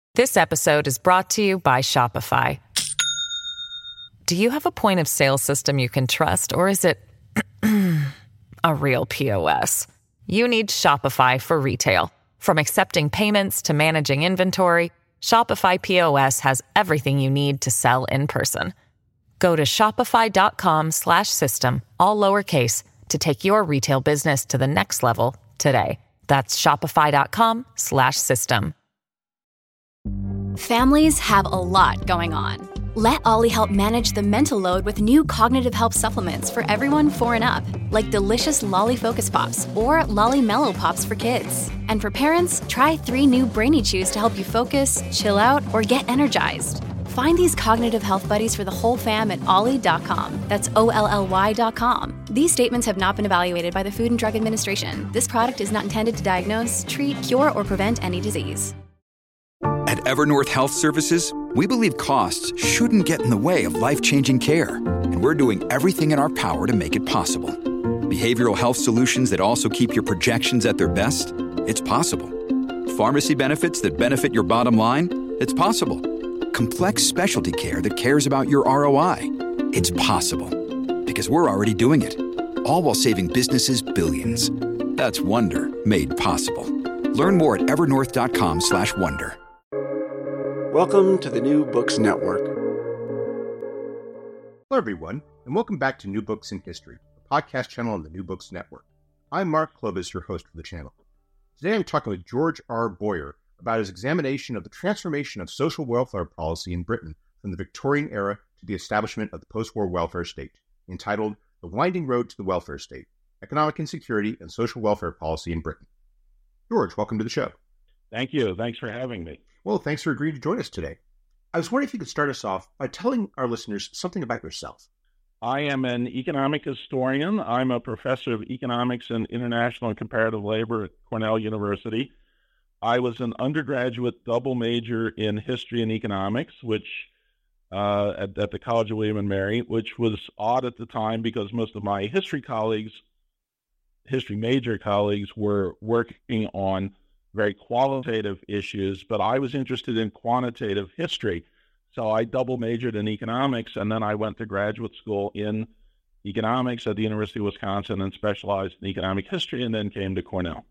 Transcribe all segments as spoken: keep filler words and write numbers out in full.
This episode is brought to you by Shopify. Do you have a point of sale system you can trust, or is it a real P O S? You need Shopify for retail. From accepting payments to managing inventory, Shopify P O S has everything you need to sell in person. Go to shopify.com slash system, all lowercase, to take your retail business to the next level today. That's shopify.com slash system. Families have a lot going on. Let Ollie help manage the mental load with new cognitive help supplements for everyone four and up, like delicious Lolly Focus Pops or Lolly Mellow Pops for kids. And for parents, try three new Brainy Chews to help you focus, chill out, or get energized. Find these cognitive health buddies for the whole fam at ollie dot com. That's O L L Y dot com. These statements have not been evaluated by the Food and Drug Administration. This product is not intended to diagnose, treat, cure, or prevent any disease. At Evernorth Health Services, we believe costs shouldn't get in the way of life-changing care, and we're doing everything in our power to make it possible. Behavioral health solutions that also keep your projections at their best? It's possible. Pharmacy benefits that benefit your bottom line? It's possible. Complex specialty care that cares about your R O I? It's possible. Because we're already doing it. All while saving businesses billions. That's Wonder made possible. Learn more at evernorth.com slash wonder. Welcome to the New Books Network. Hello, everyone, and welcome back to New Books in History, a podcast channel on the New Books Network. I'm Mark Clovis, your host for the channel. Today I'm talking with George R. Boyer about his examination of the transformation of social welfare policy in Britain from the Victorian era to the establishment of the post-war welfare state, entitled The Winding Road to the Welfare State, Economic Insecurity and Social Welfare Policy in Britain. George, welcome to the show. Thank you. Thanks for having me. Well, thanks for agreeing to join us today. I was wondering if you could start us off by telling our listeners something about yourself. I am an economic historian. I'm a professor of economics and international and comparative labor at Cornell University. I was an undergraduate double major in history and economics, which uh, at, at the College of William and Mary, which was odd at the time because most of my history colleagues, history major colleagues, were working on very qualitative issues, but I was interested in quantitative history. So I double majored in economics, and then I went to graduate school in economics at the University of Wisconsin and specialized in economic history, and then came to Cornell.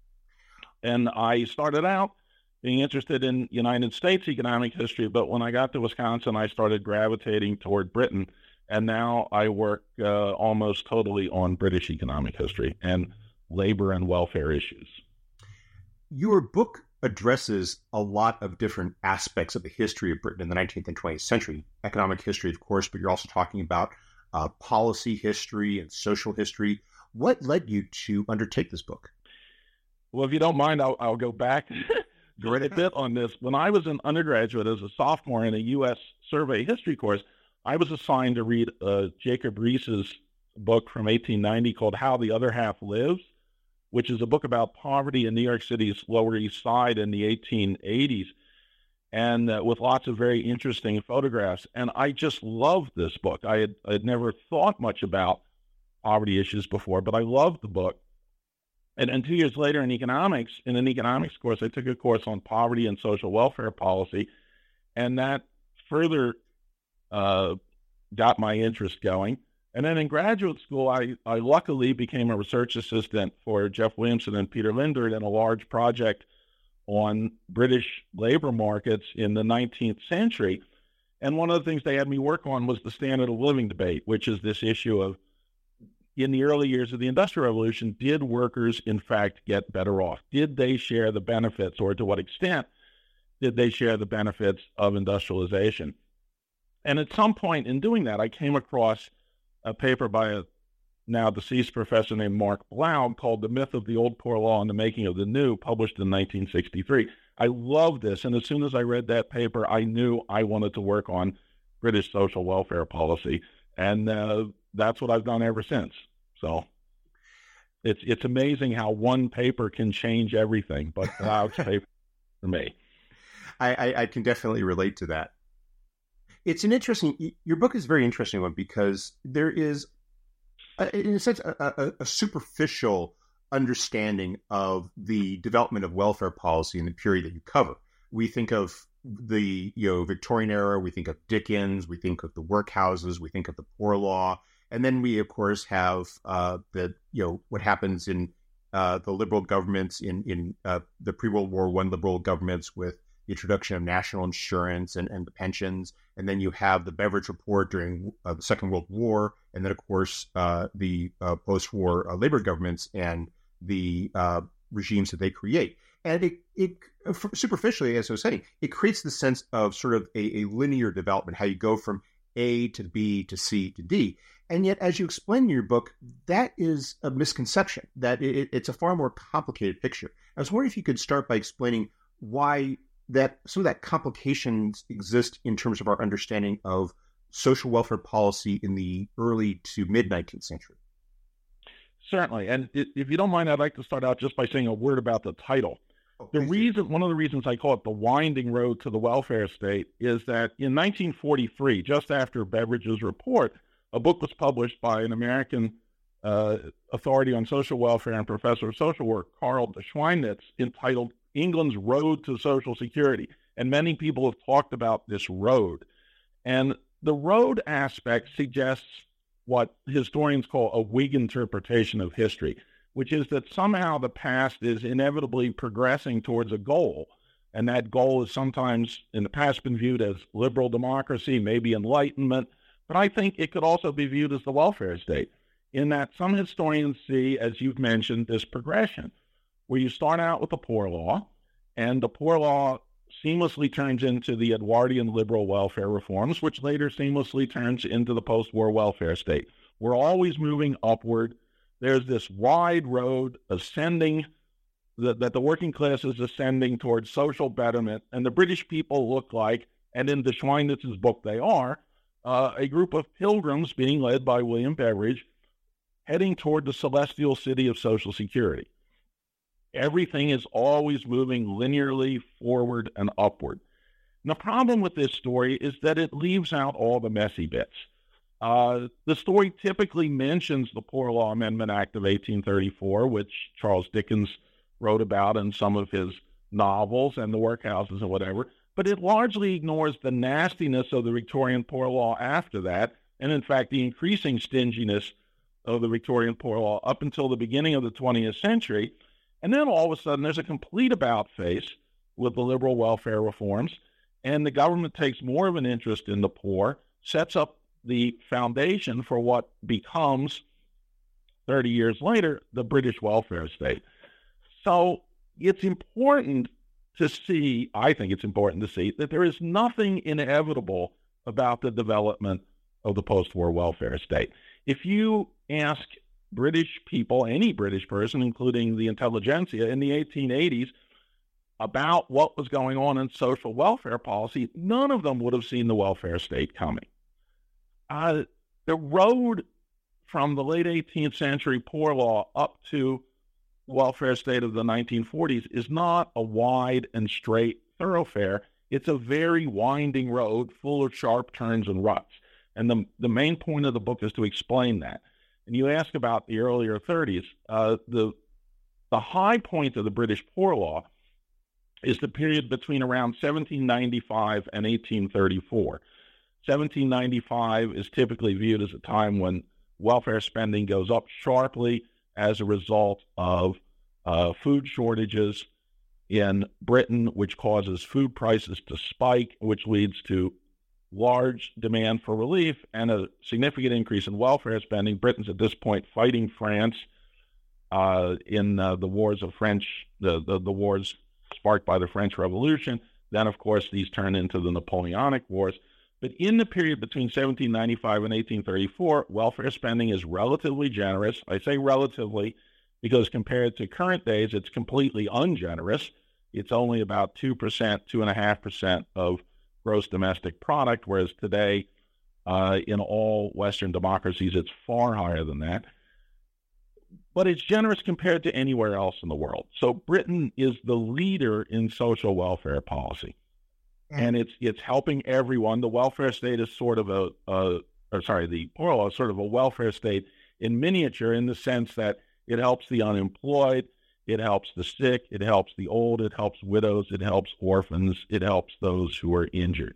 And I started out being interested in United States economic history, but when I got to Wisconsin, I started gravitating toward Britain, and now I work uh, almost totally on British economic history and labor and welfare issues. Your book addresses a lot of different aspects of the history of Britain in the nineteenth and twentieth century. Economic history, of course, but you're also talking about uh, policy history and social history. What led you to undertake this book? Well, if you don't mind, I'll, I'll go back go right a bit on this. When I was an undergraduate as a sophomore in a U S survey history course, I was assigned to read uh, Jacob Riis's book from eighteen ninety called How the Other Half Lives, which is a book about poverty in New York City's Lower East Side in the eighteen eighties, and uh, with lots of very interesting photographs. And I just loved this book. I had, I had never thought much about poverty issues before, but I loved the book. And then two years later in economics, in an economics course, I took a course on poverty and social welfare policy, and that further uh, got my interest going. And then in graduate school, I, I luckily became a research assistant for Jeff Williamson and Peter Lindert in a large project on British labor markets in the nineteenth century. And one of the things they had me work on was the standard of living debate, which is this issue of, in the early years of the Industrial Revolution, did workers, in fact, get better off? Did they share the benefits, or to what extent did they share the benefits of industrialization? And at some point in doing that, I came across a paper by a now deceased professor named Mark Blau called The Myth of the Old Poor Law and the Making of the New, published in nineteen sixty-three. I loved this, and as soon as I read that paper, I knew I wanted to work on British social welfare policy, and uh, that's what I've done ever since. So it's it's amazing how one paper can change everything, but Blau's paper for me. I, I, I can definitely relate to that. It's an interesting, your book is a very interesting one because there is, a, in a sense, a, a, a superficial understanding of the development of welfare policy in the period that you cover. We think of the you know Victorian era, we think of Dickens, we think of the workhouses, we think of the Poor Law, and then we of course have uh, the you know what happens in uh, the liberal governments in in uh, the pre-World War One liberal governments with the introduction of national insurance and, and the pensions, and then you have the Beveridge Report during uh, the Second World War, and then of course uh, the uh, post-war uh, labor governments and the uh, regimes that they create. And it, it superficially, as I was saying, it creates the sense of sort of a, a linear development, how you go from A to B to C to D. And yet, as you explain in your book, that is a misconception, that it, it's a far more complicated picture. I was wondering if you could start by explaining why that some of that complications exist in terms of our understanding of social welfare policy in the early to mid-nineteenth century. Certainly. And if you don't mind, I'd like to start out just by saying a word about the title. The reason, one of the reasons I call it the winding road to the welfare state is that in nineteen forty-three, just after Beveridge's report, a book was published by an American uh, authority on social welfare and professor of social work, Karl de Schweinitz, entitled England's Road to Social Security. And many people have talked about this road. And the road aspect suggests what historians call a Whig interpretation of history, which is that somehow the past is inevitably progressing towards a goal. And that goal is sometimes in the past been viewed as liberal democracy, maybe enlightenment, but I think it could also be viewed as the welfare state, in that some historians see, as you've mentioned, this progression, where you start out with the Poor Law, and the Poor Law seamlessly turns into the Edwardian liberal welfare reforms, which later seamlessly turns into the post-war welfare state. We're always moving upward. There's this wide road ascending, that, that the working class is ascending towards social betterment, and the British people look like, and in de Schweinitz's book they are, uh, a group of pilgrims being led by William Beveridge, heading toward the celestial city of Social Security. Everything is always moving linearly forward and upward. And the problem with this story is that it leaves out all the messy bits. Uh, the story typically mentions the Poor Law Amendment Act of eighteen thirty-four, which Charles Dickens wrote about in some of his novels and the workhouses and whatever, but it largely ignores the nastiness of the Victorian Poor Law after that, and in fact the increasing stinginess of the Victorian Poor Law up until the beginning of the twentieth century. And then all of a sudden there's a complete about-face with the liberal welfare reforms, and the government takes more of an interest in the poor, sets up the foundation for what becomes, thirty years later, the British welfare state. So it's important to see, I think it's important to see, that there is nothing inevitable about the development of the post-war welfare state. If you ask British people, any British person, including the intelligentsia in the eighteen eighties, about what was going on in social welfare policy, none of them would have seen the welfare state coming. Uh, the road from the late eighteenth century Poor Law up to the welfare state of the nineteen forties is not a wide and straight thoroughfare. It's a very winding road full of sharp turns and ruts. And the, the main point of the book is to explain that. And you ask about the earlier thirties, uh, the, the high point of the British Poor Law is the period between around seventeen ninety-five and eighteen thirty-four. seventeen ninety-five is typically viewed as a time when welfare spending goes up sharply as a result of uh, food shortages in Britain, which causes food prices to spike, which leads to large demand for relief and a significant increase in welfare spending. Britain's at this point fighting France uh, in uh, the wars of French, the, the, the wars sparked by the French Revolution. Then, of course, these turn into the Napoleonic Wars. But in the period between seventeen ninety-five and eighteen thirty-four, welfare spending is relatively generous. I say relatively because compared to current days, it's completely ungenerous. It's only about two percent, two point five percent of gross domestic product, whereas today, uh, in all Western democracies, it's far higher than that. But it's generous compared to anywhere else in the world. So Britain is the leader in social welfare policy. And it's it's helping everyone. The welfare state is sort of a, a or sorry, the Poor Law is sort of a welfare state in miniature, in the sense that it helps the unemployed, It helps the sick, it helps the old, it helps widows, it helps orphans, it helps those who are injured.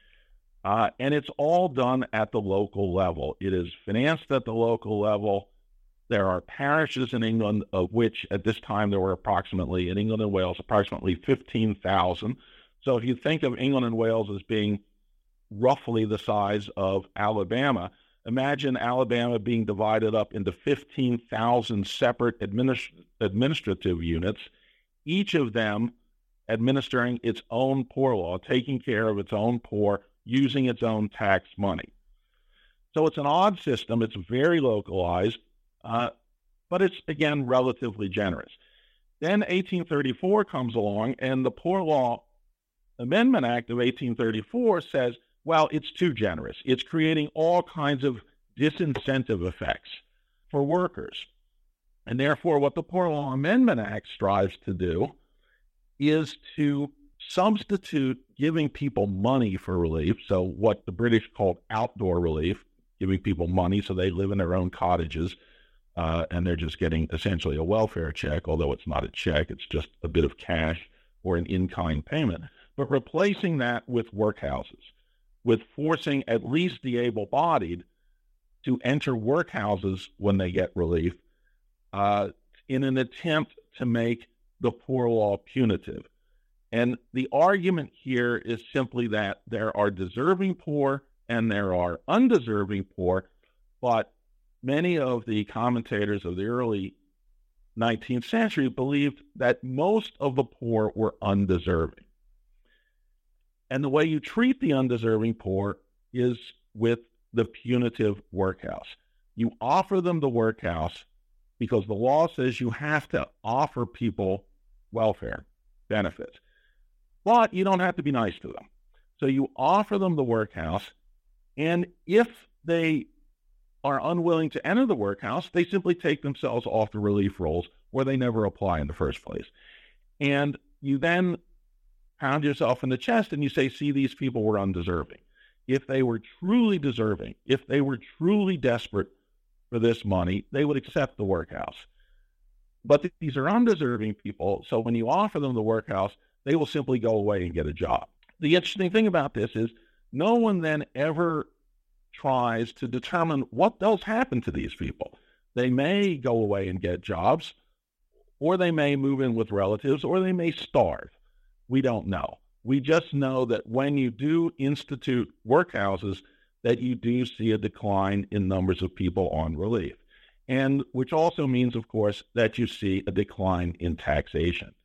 Uh, and it's all done at the local level. It is financed at the local level. There are parishes in England, of which at this time there were approximately, in England and Wales, approximately fifteen thousand. So if you think of England and Wales as being roughly the size of Alabama, imagine Alabama being divided up into fifteen thousand separate administ- administrative units, each of them administering its own poor law, taking care of its own poor, using its own tax money. So it's an odd system. It's very localized, uh, but it's, again, relatively generous. Then eighteen thirty-four comes along, and the Poor Law Amendment Act of eighteen thirty-four says, well, it's too generous. It's creating all kinds of disincentive effects for workers. And therefore, what the Poor Law Amendment Act strives to do is to substitute giving people money for relief, so what the British called outdoor relief, giving people money so they live in their own cottages, uh, and they're just getting essentially a welfare check, although it's not a check, it's just a bit of cash or an in-kind payment, but replacing that with workhouses, with forcing at least the able-bodied to enter workhouses when they get relief uh, in an attempt to make the poor law punitive. And the argument here is simply that there are deserving poor and there are undeserving poor, but many of the commentators of the early nineteenth century believed that most of the poor were undeserving. And the way you treat the undeserving poor is with the punitive workhouse. You offer them the workhouse because the law says you have to offer people welfare benefits. But you don't have to be nice to them. So you offer them the workhouse, and if they are unwilling to enter the workhouse, they simply take themselves off the relief rolls where they never apply in the first place. And you then pound yourself in the chest and you say, see, these people were undeserving. If they were truly deserving, if they were truly desperate for this money, they would accept the workhouse. But these are undeserving people, so when you offer them the workhouse, they will simply go away and get a job. The interesting thing about this is no one then ever tries to determine what does happen to these people. They may go away and get jobs, or they may move in with relatives, or they may starve. We don't know. We just know that when you do institute workhouses, that you do see a decline in numbers of people on relief, and which also means, of course, that you see a decline in taxation.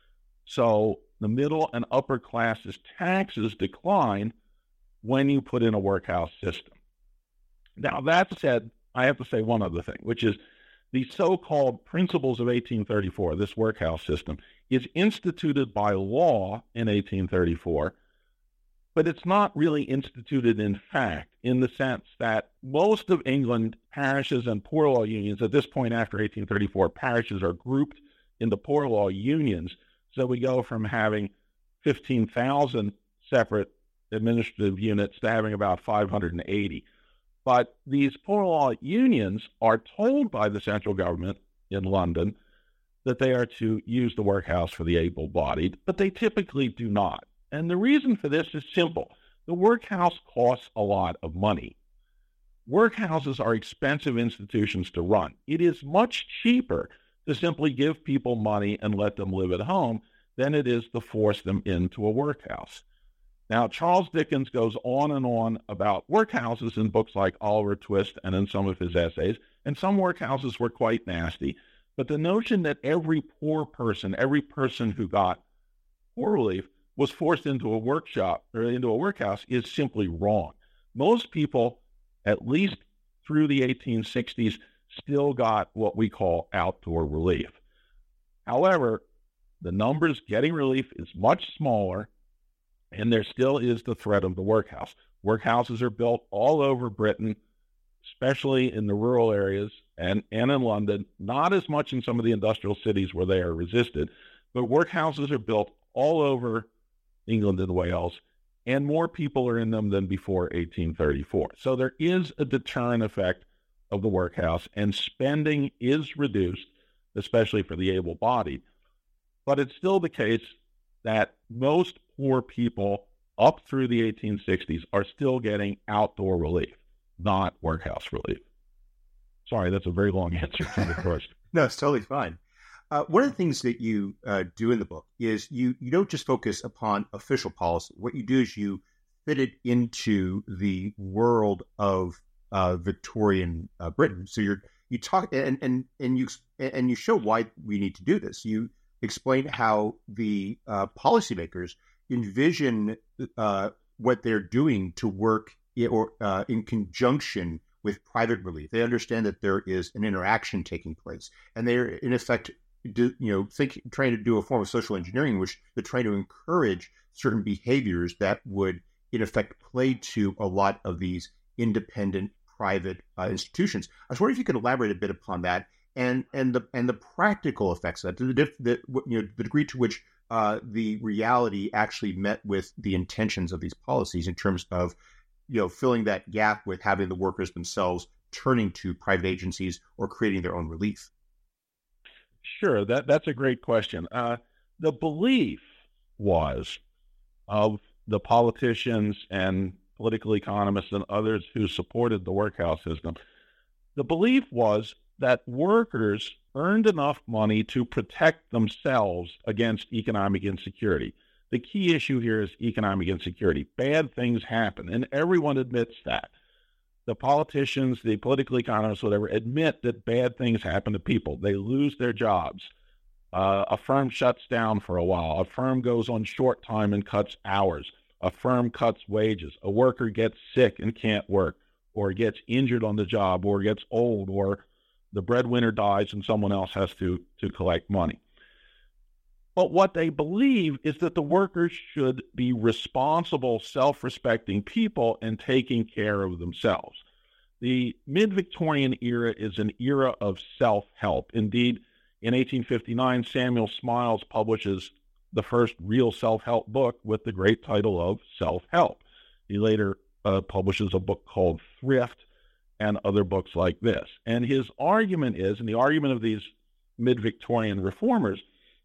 So the middle and upper classes' taxes decline when you put in a workhouse system. Now, that said, I have to say one other thing, which is the so-called Principles of eighteen thirty-four, this workhouse system, is instituted by law in eighteen thirty-four, but it's not really instituted in fact, in the sense that most of England parishes and poor law unions, at this point after eighteen thirty-four, parishes are grouped into poor law unions. So we go from having fifteen thousand separate administrative units to having about five hundred eighty. But these poor law unions are told by the central government in London that they are to use the workhouse for the able-bodied, but they typically do not. And the reason for this is simple. The workhouse costs a lot of money. Workhouses are expensive institutions to run. It is much cheaper to simply give people money and let them live at home than it is to force them into a workhouse. Now, Charles Dickens goes on and on about workhouses in books like Oliver Twist and in some of his essays, and some workhouses were quite nasty. But the notion that every poor person, every person who got poor relief was forced into a workshop or into a workhouse is simply wrong. Most people, at least through the eighteen sixties, still got what we call outdoor relief. However, the numbers getting relief is much smaller, and there still is the threat of the workhouse. Workhouses are built all over Britain, especially in the rural areas and, and in London, not as much in some of the industrial cities where they are resisted, but workhouses are built all over England and Wales, and more people are in them than before eighteen thirty-four. So there is a deterrent effect of the workhouse, and spending is reduced especially for the able-bodied. But it's still the case that most poor people up through the eighteen sixties are still getting outdoor relief, not workhouse relief. Sorry, that's a very long answer to the question. No, it's totally fine. Uh, one of the things that you uh, do in the book is you, you don't just focus upon official policy. What you do is you fit it into the world of uh, Victorian uh, Britain. So you're you talk and and and you and you show why we need to do this. You explain how the uh, policymakers envision uh, what they're doing to work in, or uh, in conjunction with private relief. They understand that there is an interaction taking place, and they're in effect, do, you know, think trying to do a form of social engineering, which they're trying to encourage certain behaviors that would, in effect, play to a lot of these independent private uh, institutions. I was wondering if you could elaborate a bit upon that and and the and the practical effects of that, the, the you know the degree to which uh, the reality actually met with the intentions of these policies in terms of, you know, filling that gap with having the workers themselves turning to private agencies or creating their own relief. Sure, that that's a great question. Uh, the belief was of the politicians and political economists and others who supported the workhouse system, the belief was that workers earned enough money to protect themselves against economic insecurity. The key issue here is economic insecurity. Bad things happen, and everyone admits that. The politicians, the political economists, whatever, admit that bad things happen to people. They lose their jobs. Uh, a firm shuts down for a while. A firm goes on short time and cuts hours. A firm cuts wages. A worker gets sick and can't work, or gets injured on the job, or gets old, or the breadwinner dies and someone else has to, to collect money. But what they believe is that the workers should be responsible, self-respecting people and taking care of themselves. The mid-Victorian era is an era of self-help. Indeed, in eighteen fifty-nine, Samuel Smiles publishes the first real self-help book with the great title of Self-Help. He later uh, publishes a book called Thrift and other books like this. And his argument is, and the argument of these mid-Victorian reformers,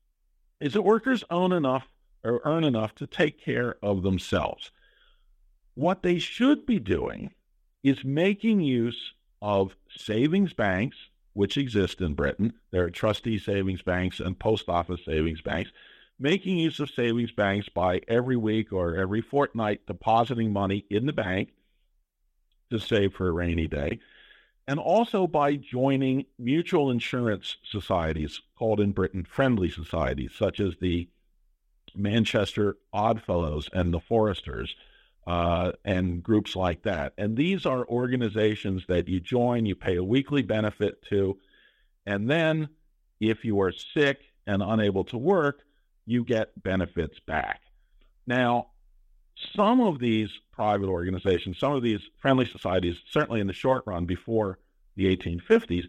is that workers own enough or earn enough to take care of themselves. What they should be doing is making use of savings banks, which exist in Britain. There are trustee savings banks and post office savings banks. Making use of savings banks by every week or every fortnight depositing money in the bank to save for a rainy day, and also by joining mutual insurance societies, called in Britain friendly societies, such as the Manchester Oddfellows and the Foresters, uh, and groups like that. And these are organizations that you join, you pay a weekly benefit to, and then if you are sick and unable to work, you get benefits back. Now, some of these private organizations, some of these friendly societies, certainly in the short run before the eighteen fifties,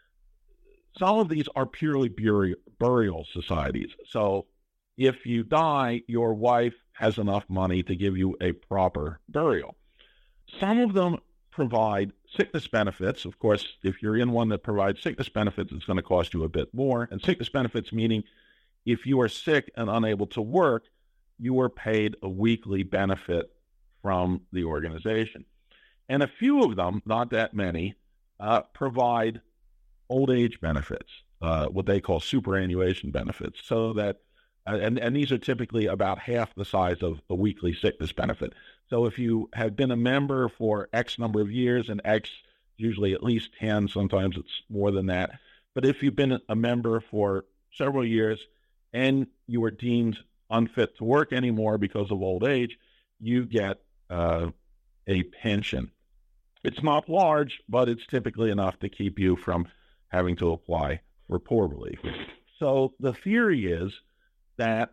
some of these are purely burial, burial societies. So if you die, your wife has enough money to give you a proper burial. Some of them provide sickness benefits. Of course, if you're in one that provides sickness benefits, it's going to cost you a bit more. And sickness benefits meaning if you are sick and unable to work, you are paid a weekly benefit from the organization. And a few of them, not that many, uh, provide old age benefits, uh, what they call superannuation benefits, so that, uh, and, and these are typically about half the size of a weekly sickness benefit. So if you have been a member for X number of years, and X, usually at least ten, sometimes it's more than that, but if you've been a member for several years and you are deemed unfit to work anymore because of old age, you get uh, a pension. It's not large, but it's typically enough to keep you from having to apply for poor relief. So the theory is that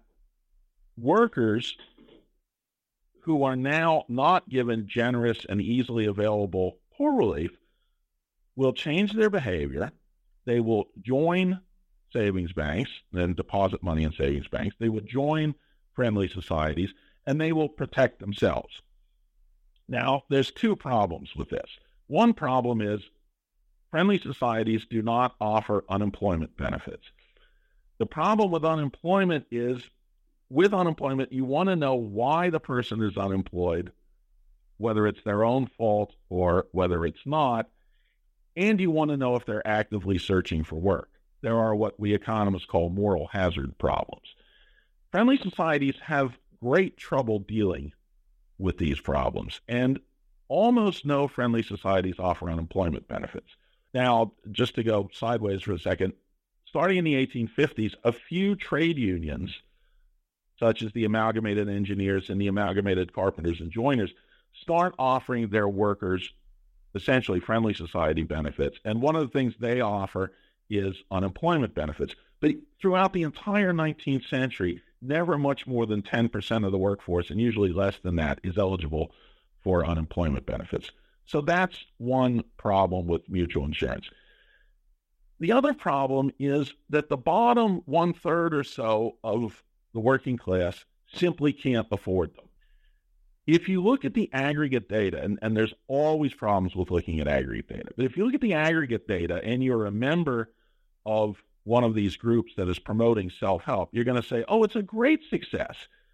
workers who are now not given generous and easily available poor relief will change their behavior. They will join savings banks and deposit money in savings banks. They will join friendly societies, and they will protect themselves. Now, there's two problems with this. One problem is friendly societies do not offer unemployment benefits. The problem with unemployment is, with unemployment, you want to know why the person is unemployed, whether it's their own fault or whether it's not, and you want to know if they're actively searching for work. There are what we economists call moral hazard problems. Friendly societies have great trouble dealing with these problems, and almost no friendly societies offer unemployment benefits. Now, just to go sideways for a second, starting in the eighteen fifties, a few trade unions, such as the Amalgamated Engineers and the Amalgamated Carpenters and Joiners, start offering their workers essentially friendly society benefits. And one of the things they offer is unemployment benefits. But throughout the entire nineteenth century, never much more than ten percent of the workforce, and usually less than that, is eligible for unemployment benefits. So that's one problem with mutual insurance. The other problem is that the bottom one-third or so of the working class simply can't afford them. If you look at the aggregate data, and, and there's always problems with looking at aggregate data, but if you look at the aggregate data and you're a member of one of these groups that is promoting self-help, you're going to say, oh, it's a great success.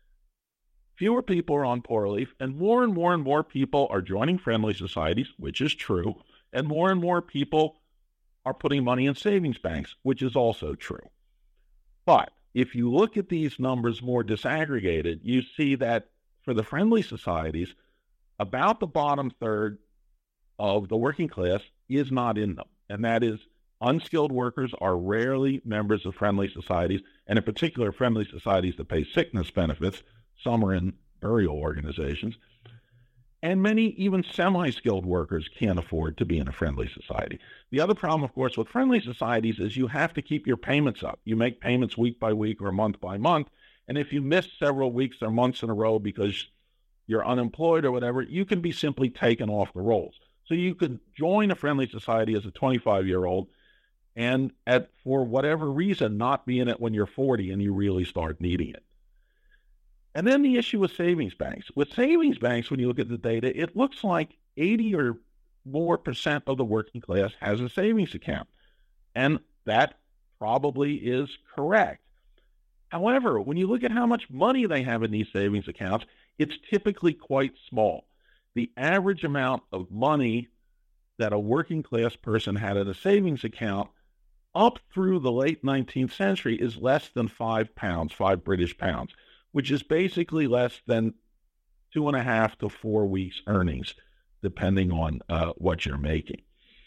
Fewer people are on poor relief, and more and more and more people are joining friendly societies, which is true, and more and more people are putting money in savings banks, which is also true. But if you look at these numbers more disaggregated, you see that for the friendly societies, about the bottom third of the working class is not in them, and that is unskilled workers are rarely members of friendly societies, and in particular friendly societies that pay sickness benefits. Some are in burial organizations. And many even semi-skilled workers can't afford to be in a friendly society. The other problem, of course, with friendly societies is you have to keep your payments up. You make payments week by week or month by month, and if you miss several weeks or months in a row because you're unemployed or whatever, you can be simply taken off the rolls. So you could join a friendly society as a twenty-five-year-old and at for whatever reason not be in it when you're forty and you really start needing it. And then the issue with savings banks. With savings banks, when you look at the data, it looks like eighty or more percent of the working class has a savings account. And that probably is correct. However, when you look at how much money they have in these savings accounts, it's typically quite small. The average amount of money that a working class person had in a savings account up through the late nineteenth century is less than five pounds, five British pounds, which is basically less than two and a half to four weeks earnings, depending on uh, what you're making.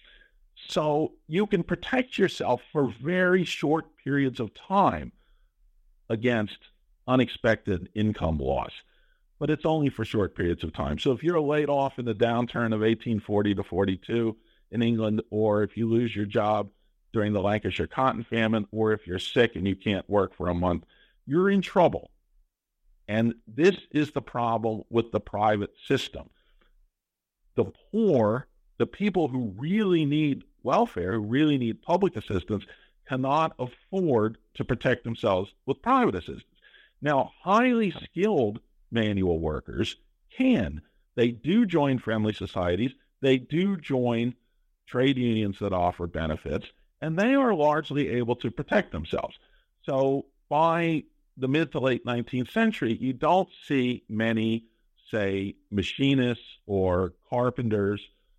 So you can protect yourself for very short periods of time against unexpected income loss, but it's only for short periods of time. So if you're laid off in the downturn of eighteen forty to forty-two in England, or if you lose your job during the Lancashire cotton famine, or if you're sick and you can't work for a month, you're in trouble. And this is the problem with the private system. The poor, the people who really need welfare, who really need public assistance, cannot afford to protect themselves with private assistance. Now, highly skilled manual workers can. They do join friendly societies. They do join trade unions that offer benefits, and they are largely able to protect themselves. So by the mid to late nineteenth century, you don't see many, say, machinists or carpenters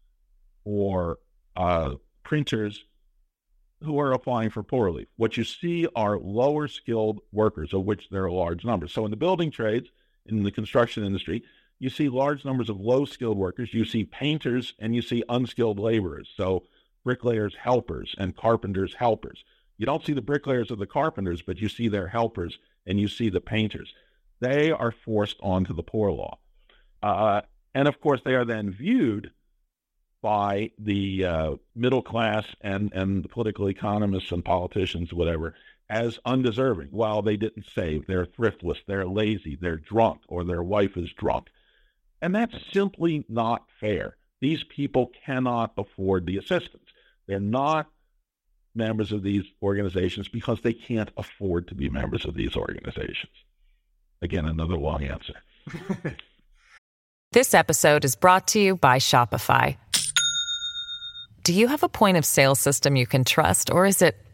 or uh, printers who are applying for poor relief. What you see are lower skilled workers, of which there are large numbers. So in the building trades, in the construction industry, you see large numbers of low skilled workers. You see painters and you see unskilled laborers. So bricklayers, helpers, and carpenters, helpers. You don't see the bricklayers or the carpenters, but you see their helpers and you see the painters. They are forced onto the poor law. Uh, and of course, they are then viewed by the uh, middle class and, and the political economists and politicians, whatever, as undeserving. While they didn't save, they're thriftless, they're lazy, they're drunk, or their wife is drunk. And that's simply not fair. These people cannot afford the assistance. They're not members of these organizations because they can't afford to be members of these organizations. Again, another long answer. This episode is brought to you by Shopify. Do you have a point of sale system you can trust, or is it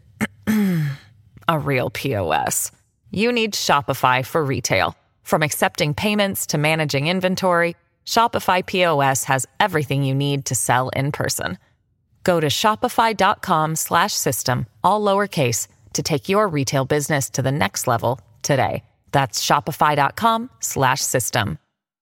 a real P O S? You need Shopify for retail. From accepting payments to managing inventory, Shopify P O S has everything you need to sell in person. Go to shopify.com slash system, all lowercase, to take your retail business to the next level today. That's shopify.com slash system.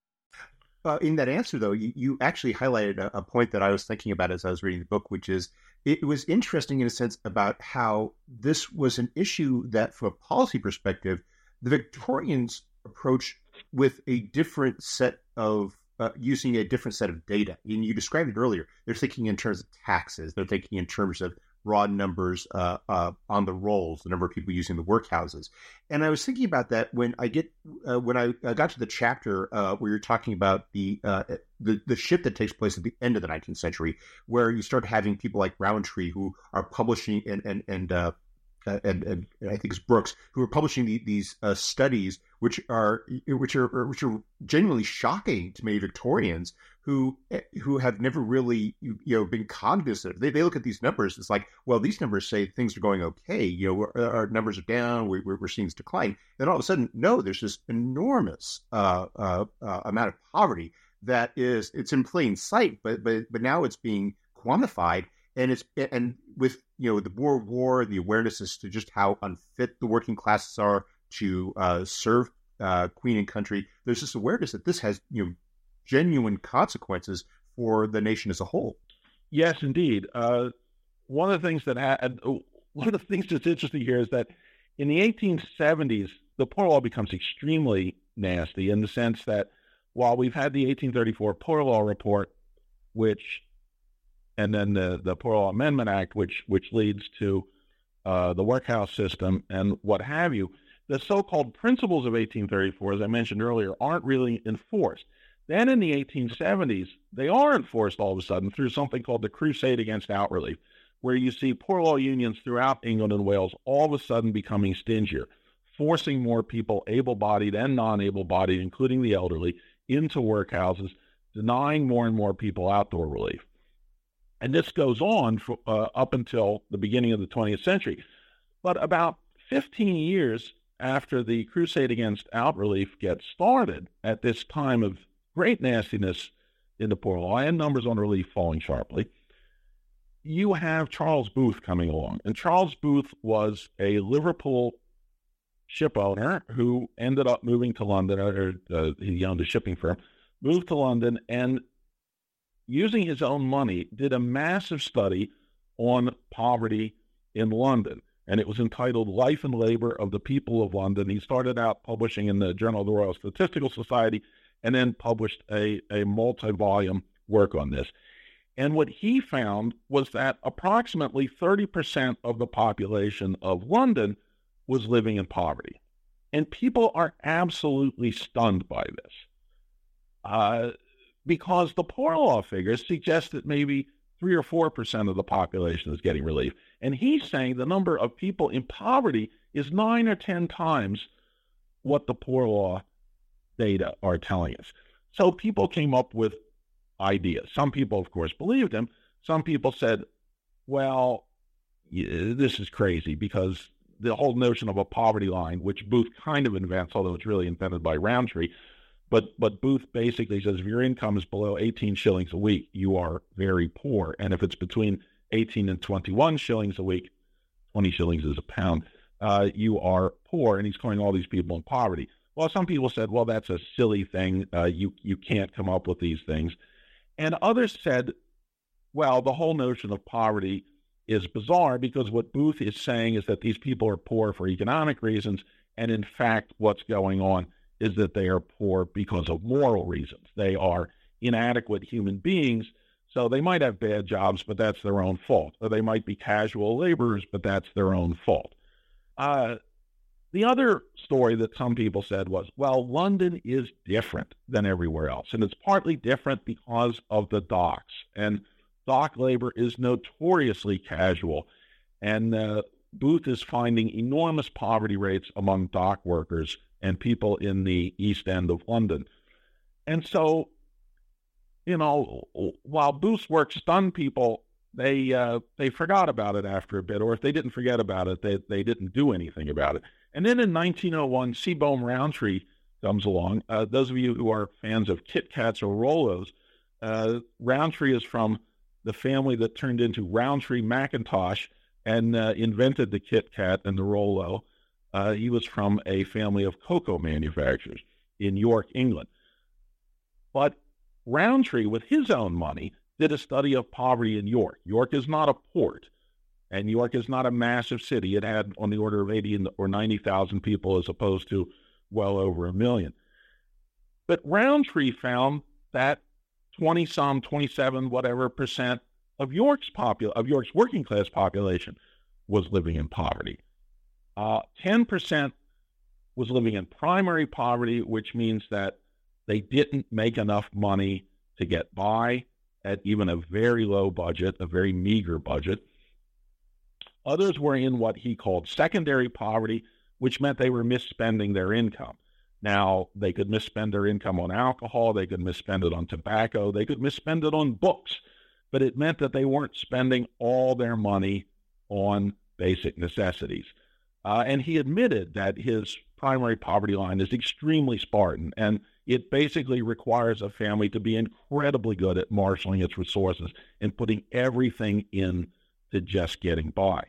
Uh, in that answer, though, you, you actually highlighted a, a point that I was thinking about as I was reading the book, which is it was interesting in a sense about how this was an issue that, from a policy perspective, the Victorians approached with a different set of, uh, using a different set of data. And you described it earlier. They're thinking in terms of taxes. They're thinking in terms of raw numbers uh, uh, on the rolls, the number of people using the workhouses. And I was thinking about that when I get uh, when I got to the chapter uh, where you're talking about the, uh, the the shift that takes place at the end of the nineteenth century, where you start having people like Rowntree who are publishing and and and uh, and, and I think it's Brooks who are publishing the, these uh, studies, which are which are which are genuinely shocking to many Victorians who who have never really you know been cognizant. They they look at these numbers. It's like, well, these numbers say things are going okay. You know, we're, our numbers are down. We're we're seeing this decline. Then all of a sudden, no, there's this enormous uh, uh, uh, amount of poverty that is it's in plain sight. But but but now it's being quantified, and it's and with you know the Boer War, the awareness as to just how unfit the working classes are to uh, serve uh, Queen and country. There's this awareness that this has you know. genuine consequences for the nation as a whole. Yes, indeed. Uh, one of the things that had, one of the things that's interesting here is that in the eighteen seventies, the Poor Law becomes extremely nasty in the sense that while we've had the eighteen thirty-four Poor Law Report, which, and then the, the Poor Law Amendment Act, which which leads to uh, the workhouse system and what have you, the so-called principles of eighteen thirty-four, as I mentioned earlier, aren't really enforced. Then in the eighteen seventies, they are enforced all of a sudden through something called the Crusade Against Out Relief, where you see poor law unions throughout England and Wales all of a sudden becoming stingier, forcing more people, able-bodied and non-able-bodied, including the elderly, into workhouses, denying more and more people outdoor relief. And this goes on for, uh, up until the beginning of the twentieth century. But about fifteen years after the Crusade Against Out Relief gets started, at this time of great nastiness in the poor law and numbers on relief falling sharply, you have Charles Booth coming along. And Charles Booth was a Liverpool ship owner who ended up moving to London, or uh, he owned a shipping firm, moved to London, and using his own money, did a massive study on poverty in London. And it was entitled Life and Labor of the People of London. He started out publishing in the Journal of the Royal Statistical Society, and then published a, a multi-volume work on this. And what he found was that approximately thirty percent of the population of London was living in poverty. And people are absolutely stunned by this, uh, because the poor law figures suggest that maybe three or four percent of the population is getting relief. And he's saying the number of people in poverty is nine or ten times what the poor law data are telling us. So people came up with ideas. Some people, of course, believed him. Some people said, well, yeah, this is crazy, because the whole notion of a poverty line, which Booth kind of invents, although it's really invented by Rowntree, but but Booth basically says if your income is below eighteen shillings a week, you are very poor. And if it's between eighteen and twenty-one shillings a week, twenty shillings is a pound, uh, you are poor. And he's calling all these people in poverty. Well, some people said, well, that's a silly thing. Uh, you, you can't come up with these things. And others said, well, the whole notion of poverty is bizarre, because what Booth is saying is that these people are poor for economic reasons. And in fact, what's going on is that they are poor because of moral reasons. They are inadequate human beings. So they might have bad jobs, but that's their own fault. Or they might be casual laborers, but that's their own fault. Uh, The other story that some people said was, well, London is different than everywhere else. And it's partly different because of the docks. And dock labor is notoriously casual. And uh, Booth is finding enormous poverty rates among dock workers and people in the East End of London. And so, you know, while Booth's work stunned people they uh, they forgot about it after a bit, or if they didn't forget about it, they, they didn't do anything about it. And then in nineteen oh one, Seabohm Rowntree comes along. Uh, those of you who are fans of Kit Kats or Rolos, uh, Rowntree is from the family that turned into Rowntree Mackintosh and uh, invented the Kit Kat and the Rolo. Uh, he was from a family of cocoa manufacturers in York, England. But Rowntree, with his own money, did a study of poverty in York. York is not a port, and York is not a massive city. It had on the order of eighty or ninety thousand people as opposed to well over a million. But Rowntree found that twenty-some, twenty-seven, whatever percent of York's popul- of York's working class population was living in poverty. Uh, ten percent was living in primary poverty, which means that they didn't make enough money to get by at even a very low budget, a very meager budget. Others were in what he called secondary poverty, which meant they were misspending their income. Now, they could misspend their income on alcohol, they could misspend it on tobacco, they could misspend it on books, but it meant that they weren't spending all their money on basic necessities. Uh, and he admitted that his primary poverty line is extremely Spartan, and it basically requires a family to be incredibly good at marshaling its resources and putting everything in to just getting by.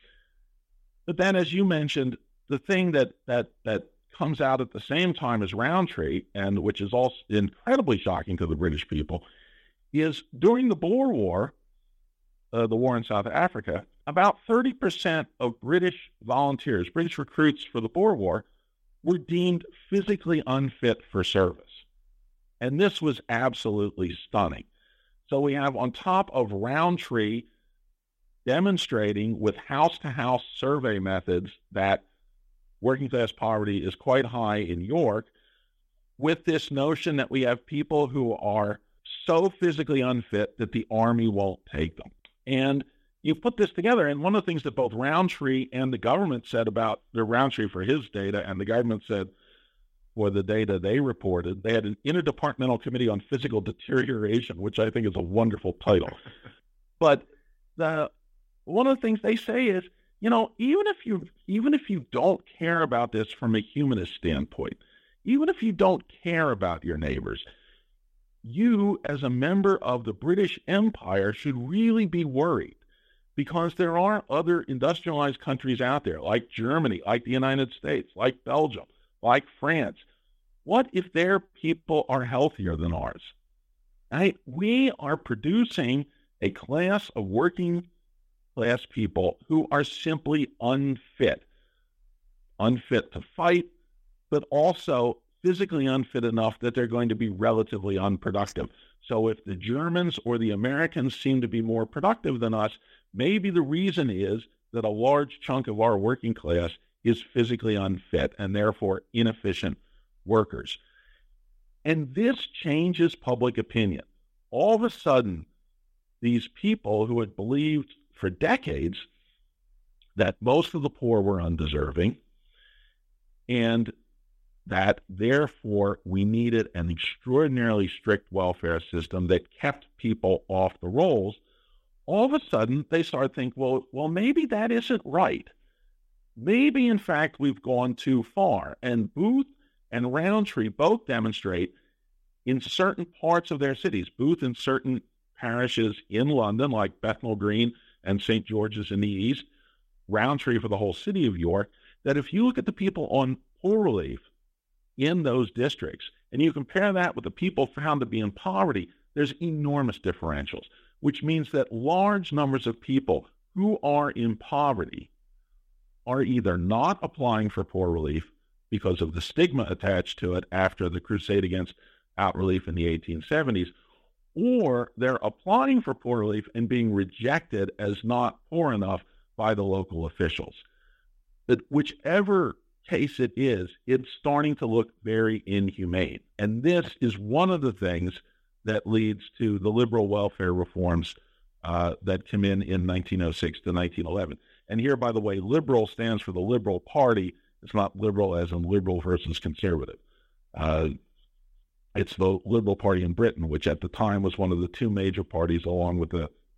But then, as you mentioned, the thing that that that comes out at the same time as Rowntree, and which is also incredibly shocking to the British people, is during the Boer War, uh, the war in South Africa, about thirty percent of British volunteers, British recruits for the Boer War, were deemed physically unfit for service. And this was absolutely stunning. So we have, on top of Rowntree demonstrating with house-to-house survey methods that working class poverty is quite high in York, with this notion that we have people who are so physically unfit that the army won't take them. And you put this together, and one of the things that both Rowntree and the government said about the Rowntree for his data, and the government said for the data they reported, they had an Interdepartmental Committee on Physical Deterioration, which I think is a wonderful title. But the one of the things they say is, you know, even if you even if you don't care about this from a humanist standpoint, even if you don't care about your neighbors, you as a member of the British Empire should really be worried, because there are other industrialized countries out there, like Germany, like the United States, like Belgium, like France. What if their people are healthier than ours? Right? We are producing a class of working class people who are simply unfit, unfit to fight, but also physically unfit enough that they're going to be relatively unproductive. So if the Germans or the Americans seem to be more productive than us, maybe the reason is that a large chunk of our working class is physically unfit and therefore inefficient workers. And this changes public opinion. All of a sudden, these people who had believed for decades that most of the poor were undeserving and that therefore we needed an extraordinarily strict welfare system that kept people off the rolls, all of a sudden they start thinking, well, well, maybe that isn't right. Maybe, in fact, we've gone too far. And Booth and Rowntree both demonstrate in certain parts of their cities, Booth in certain parishes in London, like Bethnal Green and Saint George's in the east, Rowntree for the whole city of York, that if you look at the people on poor relief in those districts, and you compare that with the people found to be in poverty, there's enormous differentials, which means that large numbers of people who are in poverty are either not applying for poor relief because of the stigma attached to it after the crusade against out relief in the eighteen seventies, or they're applying for poor relief and being rejected as not poor enough by the local officials. But whichever case it is, it's starting to look very inhumane. And this is one of the things that leads to the liberal welfare reforms uh, that come in in nineteen oh six to nineteen eleven. And here, by the way, liberal stands for the Liberal Party. It's not liberal as in liberal versus conservative. Uh, it's the Liberal Party in Britain, which at the time was one of the two major parties along with the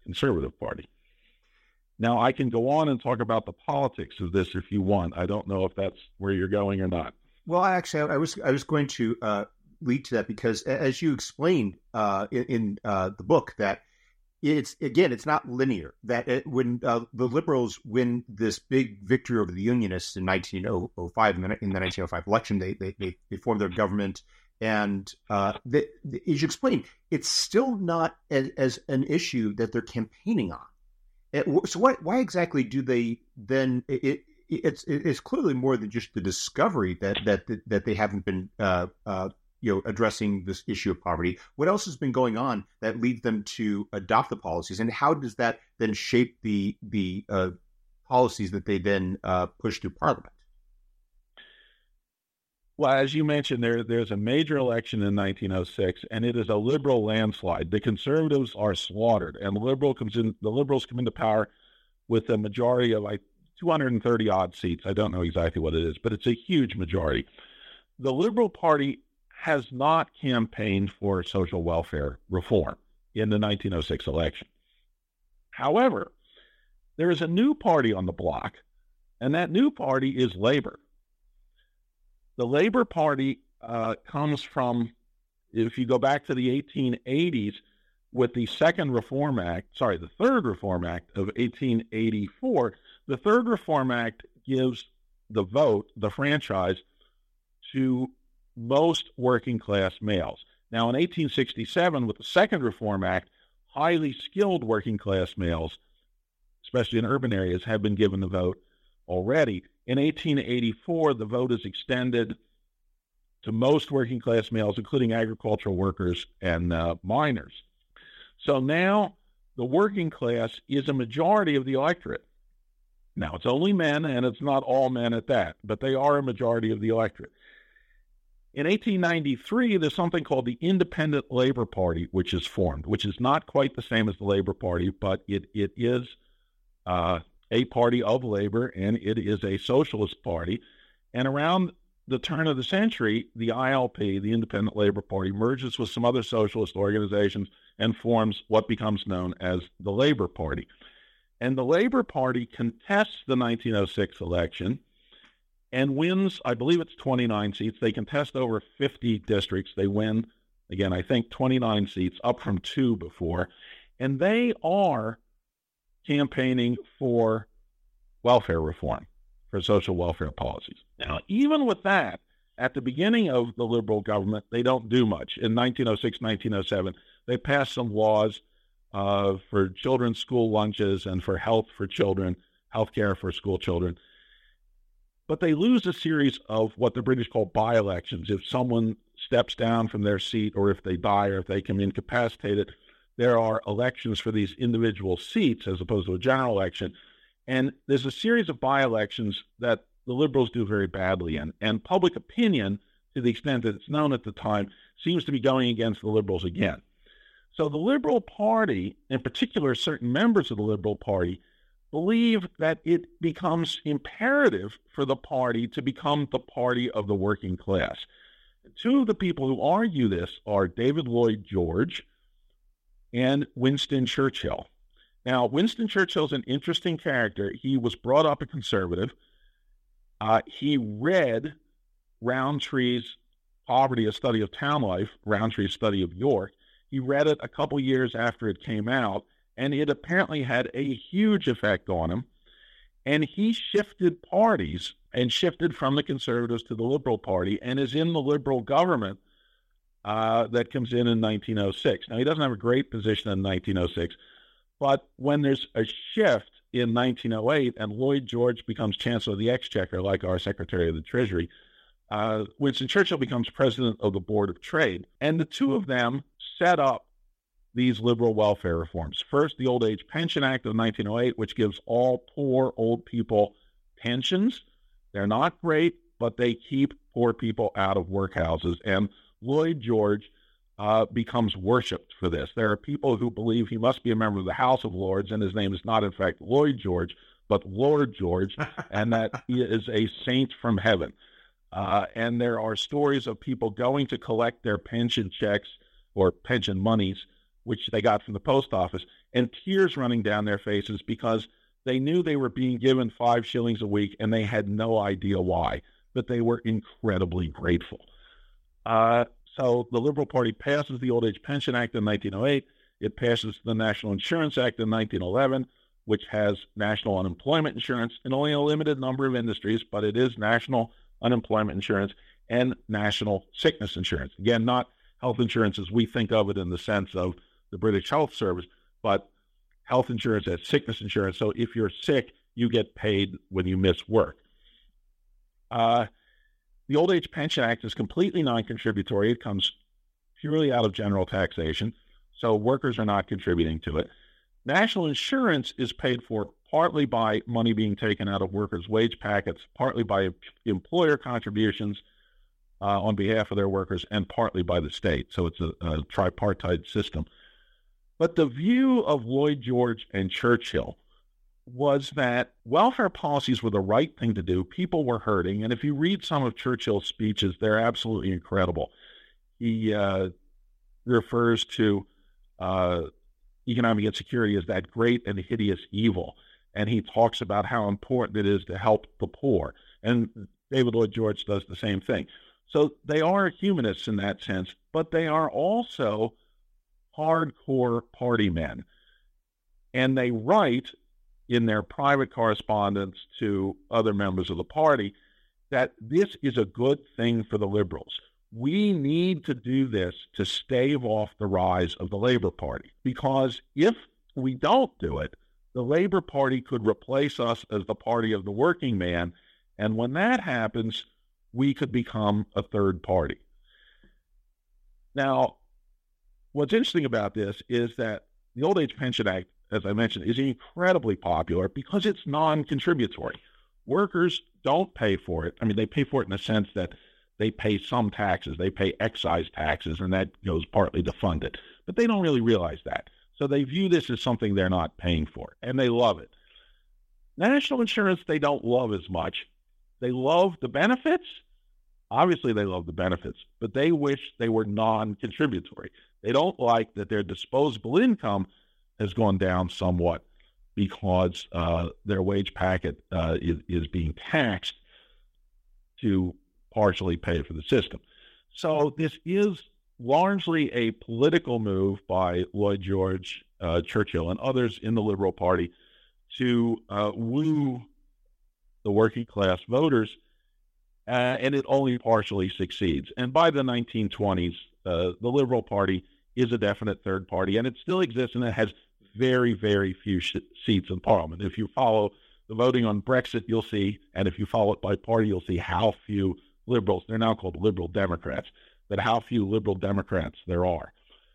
Conservative Party. Now, I can go on and talk about the politics of this if you want. I don't know if that's where you're going or not. Well, actually, I was I was going to uh, lead to that because, as you explained uh, in, in uh, the book, that it's again, it's not linear. That it, when uh, the liberals win this big victory over the Unionists in nineteen oh five, in the, in the nineteen oh five election, they they they, they form their government, and uh, they, as you explained, it's still not as, as an issue that they're campaigning on. It, so why why exactly do they then? It, it, it's it's clearly more than just the discovery that that that they haven't been uh, uh, you know addressing this issue of poverty. What else has been going on that leads them to adopt the policies, and how does that then shape the the uh, policies that they then uh, push through Parliament? Well, as you mentioned, there there's a major election in nineteen oh six, and it is a liberal landslide. The conservatives are slaughtered, and the liberal comes in. The liberals come into power with a majority of like two hundred thirty odd seats. I don't know exactly what it is, but it's a huge majority. The Liberal Party has not campaigned for social welfare reform in the nineteen oh six election. However, there is a new party on the block, and that new party is Labor. The Labor Party uh, comes from, if you go back to the eighteen eighties, with the Second Reform Act, sorry, the Third Reform Act of eighteen eighty-four, the Third Reform Act gives the vote, the franchise, to most working class males. Now, in eighteen sixty-seven, with the Second Reform Act, highly skilled working class males, especially in urban areas, have been given the vote already. In eighteen eighty-four, the vote is extended to most working class males, including agricultural workers and uh, miners. So now the working class is a majority of the electorate. Now, it's only men, and it's not all men at that, but they are a majority of the electorate. In eighteen ninety-three, there's something called the Independent Labor Party, which is formed, which is not quite the same as the Labor Party, but it it is uh, a party of labor, and it is a socialist party. And around the turn of the century, the I L P, the Independent Labor Party, merges with some other socialist organizations and forms what becomes known as the Labor Party. And the Labor Party contests the nineteen oh six election and wins, I believe it's twenty-nine seats. They contest over fifty districts. They win, again, I think twenty-nine seats, up from two before. And they are campaigning for welfare reform, for social welfare policies. Now, even with that, at the beginning of the Liberal government, they don't do much. In nineteen oh six, nineteen oh seven, they passed some laws uh, for children's school lunches and for health for children, health care for school children. But they lose a series of what the British call by-elections. If someone steps down from their seat, or if they die, or if they become incapacitated, there are elections for these individual seats as opposed to a general election. And there's a series of by-elections that the Liberals do very badly in. And public opinion, to the extent that it's known at the time, seems to be going against the Liberals again. So the Liberal Party, in particular certain members of the Liberal Party, believe that it becomes imperative for the party to become the party of the working class. Two of the people who argue this are David Lloyd George and Winston Churchill. Now, Winston Churchill is an interesting character. He was brought up a conservative. Uh, he read Roundtree's Poverty, A Study of Town Life, Roundtree's Study of York. He read it a couple years after it came out, and it apparently had a huge effect on him. And he shifted parties and shifted from the Conservatives to the Liberal Party and is in the Liberal government uh, that comes in in nineteen oh six. Now, he doesn't have a great position in nineteen oh six, but when there's a shift in nineteen oh eight and Lloyd George becomes Chancellor of the Exchequer, like our Secretary of the Treasury, uh, Winston Churchill becomes President of the Board of Trade. And the two of them set up these liberal welfare reforms. First, the Old Age Pension Act of nineteen oh eight, which gives all poor old people pensions. They're not great, but they keep poor people out of workhouses. And Lloyd George uh, becomes worshipped for this. There are people who believe he must be a member of the House of Lords, and his name is not, in fact, Lloyd George, but Lord George, and that he is a saint from heaven. Uh, and there are stories of people going to collect their pension checks or pension monies which they got from the post office, and tears running down their faces because they knew they were being given five shillings a week and they had no idea why, but they were incredibly grateful. Uh, so the Liberal Party passes the Old Age Pension Act in nineteen oh eight. It passes the National Insurance Act in nineteen eleven, which has national unemployment insurance in only a limited number of industries, but it is national unemployment insurance and national sickness insurance. Again, not health insurance as we think of it in the sense of the British Health Service, but health insurance as sickness insurance. So if you're sick, you get paid when you miss work. Uh, the Old Age Pension Act is completely non-contributory. It comes purely out of general taxation, so workers are not contributing to it. National insurance is paid for partly by money being taken out of workers' wage packets, partly by employer contributions uh, on behalf of their workers, and partly by the state. So it's a, a tripartite system. But the view of Lloyd George and Churchill was that welfare policies were the right thing to do. People were hurting. And if you read some of Churchill's speeches, they're absolutely incredible. He uh, refers to uh, economic insecurity as that great and hideous evil. And he talks about how important it is to help the poor. And David Lloyd George does the same thing. So they are humanists in that sense, but they are also hardcore party men. And they write in their private correspondence to other members of the party that this is a good thing for the liberals. We need to do this to stave off the rise of the Labor Party, because if we don't do it, the Labor Party could replace us as the party of the working man, and when that happens, we could become a third party. Now, what's interesting about this is that the Old Age Pension Act, as I mentioned, is incredibly popular because it's non-contributory. Workers don't pay for it. I mean, they pay for it in the sense that they pay some taxes. They pay excise taxes, and that goes partly to fund it. But they don't really realize that. So they view this as something they're not paying for, and they love it. National insurance, they don't love as much. They love the benefits. Obviously, they love the benefits, but they wish they were non-contributory. They don't like that their disposable income has gone down somewhat because uh, their wage packet uh, is, is being taxed to partially pay for the system. So this is largely a political move by Lloyd George, uh, Churchill, and others in the Liberal Party to uh, woo the working class voters, uh, and it only partially succeeds. And by the nineteen twenties, uh, the Liberal Party is a definite third party, and it still exists, and it has very, very few sh- seats in Parliament. If you follow the voting on Brexit, you'll see, and if you follow it by party, you'll see how few liberals, they're now called Liberal Democrats, but how few Liberal Democrats there are.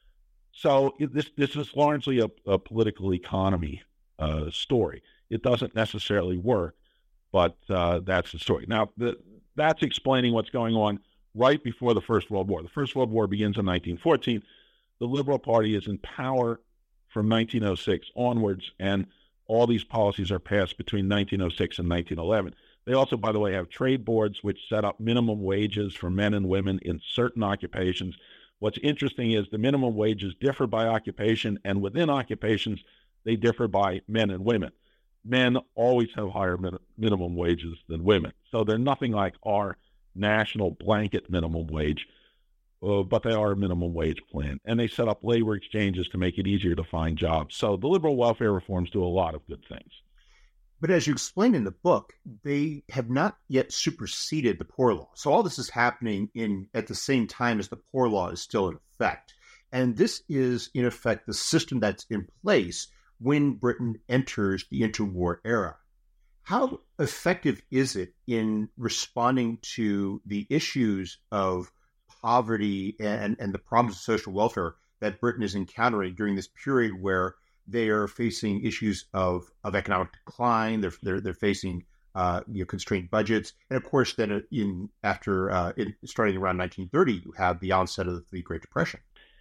So it, this this is largely a, a political economy uh, story. It doesn't necessarily work, but uh, that's the story. Now, the, that's explaining what's going on right before the First World War. The First World War begins in nineteen fourteen. The Liberal Party is in power from nineteen oh six onwards, and all these policies are passed between nineteen oh six and nineteen eleven. They also, by the way, have trade boards which set up minimum wages for men and women in certain occupations. What's interesting is the minimum wages differ by occupation, and within occupations, they differ by men and women. Men always have higher min- minimum wages than women. So they're nothing like our national blanket minimum wage, uh, but they are a minimum wage plan. And they set up labor exchanges to make it easier to find jobs. So the liberal welfare reforms do a lot of good things. But as you explain in the book, they have not yet superseded the Poor Law. So all this is happening in at the same time as the Poor Law is still in effect. And this is, in effect, the system that's in place when Britain enters the interwar era. How effective is it in responding to the issues of poverty and, and the problems of social welfare that Britain is encountering during this period where they are facing issues of, of economic decline, they're they're, they're facing uh, you know, constrained budgets, and of course, then in after uh, in, starting around nineteen thirty, you have the onset of the Great Depression.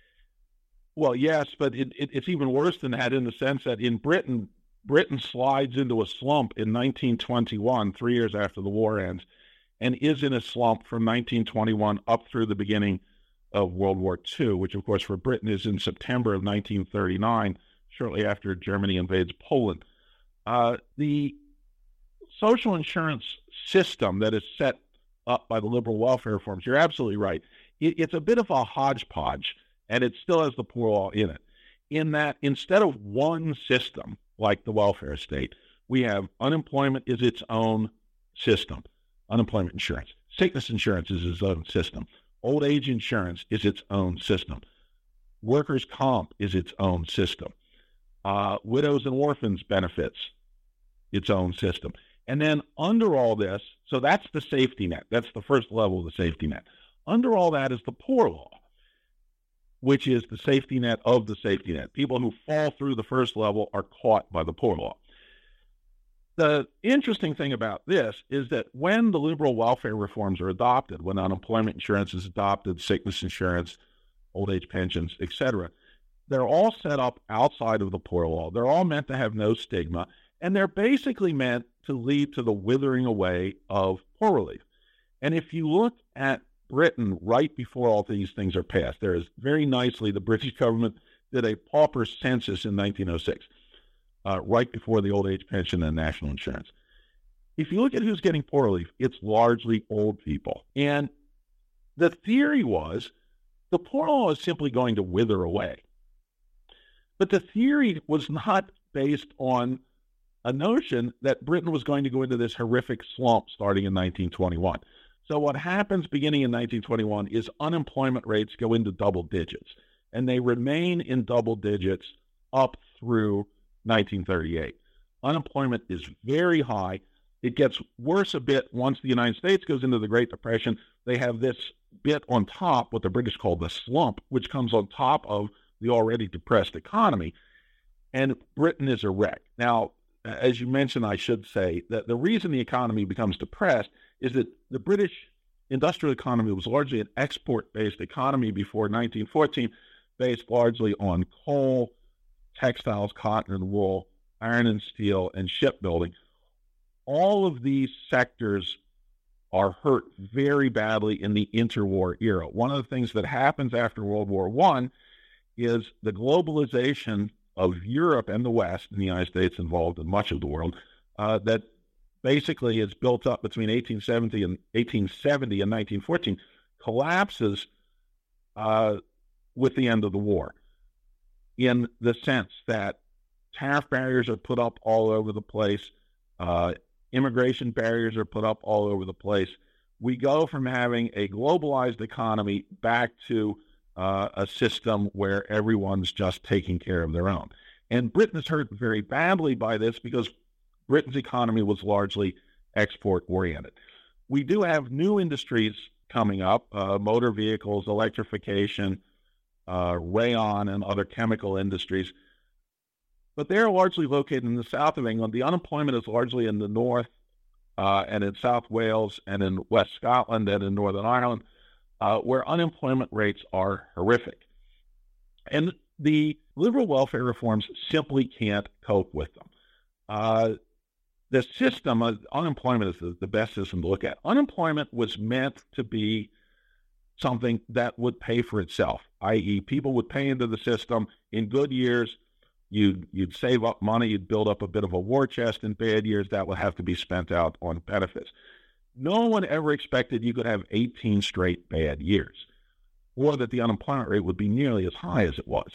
Well, yes, but it, it, it's even worse than that in the sense that in Britain, Britain slides into a slump in nineteen twenty-one, three years after the war ends, and is in a slump from nineteen twenty-one up through the beginning of World War Two, which, of course, for Britain is in September of nineteen thirty-nine, shortly after Germany invades Poland. Uh, the social insurance system that is set up by the liberal welfare reforms, you're absolutely right. It, it's a bit of a hodgepodge, and it still has the poor law in it, in that instead of one system like the welfare state, we have unemployment is its own system, unemployment insurance. Sickness insurance is its own system. Old age insurance is its own system. Workers' comp is its own system. Uh, widows and orphans benefits, its own system. And then under all this, so that's the safety net. That's the first level of the safety net. Under all that is the poor law, which is the safety net of the safety net. People who fall through the first level are caught by the poor law. The interesting thing about this is that when the liberal welfare reforms are adopted, when unemployment insurance is adopted, sickness insurance, old age pensions, et cetera, they're all set up outside of the poor law. They're all meant to have no stigma, and they're basically meant to lead to the withering away of poor relief. And if you look at Britain right before all these things are passed, there is very nicely, the British government did a pauper census in nineteen oh six. Uh, right before the old age pension and national insurance. If you look at who's getting poor relief, it's largely old people. And the theory was the poor law is simply going to wither away. But the theory was not based on a notion that Britain was going to go into this horrific slump starting in nineteen twenty-one. So what happens beginning in nineteen twenty-one is unemployment rates go into double digits, and they remain in double digits up through nineteen thirty-eight. Unemployment is very high. It gets worse a bit once the United States goes into the Great Depression. They have this bit on top, what the British call the slump, which comes on top of the already depressed economy, and Britain is a wreck. Now, as you mentioned, I should say that the reason the economy becomes depressed is that the British industrial economy was largely an export-based economy before nineteen fourteen, based largely on coal, textiles, cotton and wool, iron and steel, and shipbuilding. All of these sectors are hurt very badly in the interwar era. One of the things that happens after World War One is the globalization of Europe and the West, and the United States involved in much of the world, uh, that basically is built up between eighteen seventy and eighteen seventy and nineteen fourteen, collapses uh, with the end of the war, in the sense that tariff barriers are put up all over the place, uh, immigration barriers are put up all over the place. We go from having a globalized economy back to uh, a system where everyone's just taking care of their own. And Britain is hurt very badly by this because Britain's economy was largely export-oriented. We do have new industries coming up, uh, motor vehicles, electrification, Uh, rayon and other chemical industries, but they're largely located in the south of England. The unemployment is largely in the north uh, and in South Wales and in West Scotland and in Northern Ireland, uh, where unemployment rates are horrific. And the liberal welfare reforms simply can't cope with them. Uh, the system, of unemployment is the, the best system to look at. Unemployment was meant to be something that would pay for itself, that is people would pay into the system. In good years, you'd, you'd save up money, you'd build up a bit of a war chest. In bad years, that would have to be spent out on benefits. No one ever expected you could have eighteen straight bad years, or that the unemployment rate would be nearly as high as it was.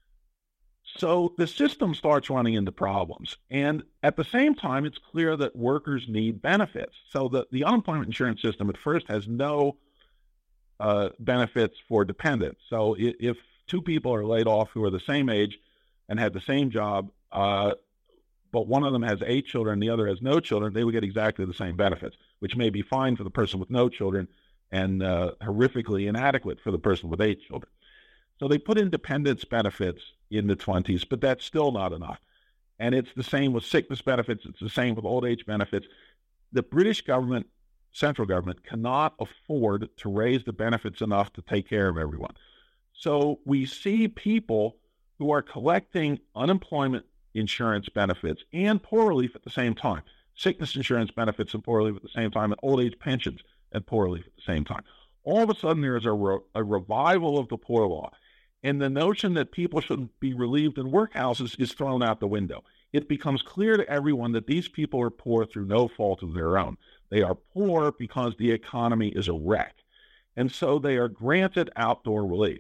So the system starts running into problems. And at the same time, it's clear that workers need benefits. So the, the unemployment insurance system at first has no Uh, benefits for dependents. So if, if two people are laid off who are the same age and had the same job, uh, but one of them has eight children and the other has no children, they would get exactly the same benefits, which may be fine for the person with no children and uh, horrifically inadequate for the person with eight children. So they put in dependents benefits in the twenties, but that's still not enough. And it's the same with sickness benefits. It's the same with old age benefits. The British government, central government, cannot afford to raise the benefits enough to take care of everyone. So we see people who are collecting unemployment insurance benefits and poor relief at the same time, sickness insurance benefits and poor relief at the same time, and old age pensions and poor relief at the same time. all of a sudden there is a, re- a revival of the poor law. And the notion that people should be relieved in workhouses is thrown out the window. It becomes clear to everyone that these people are poor through no fault of their own. They are poor because the economy is a wreck. And so they are granted outdoor relief,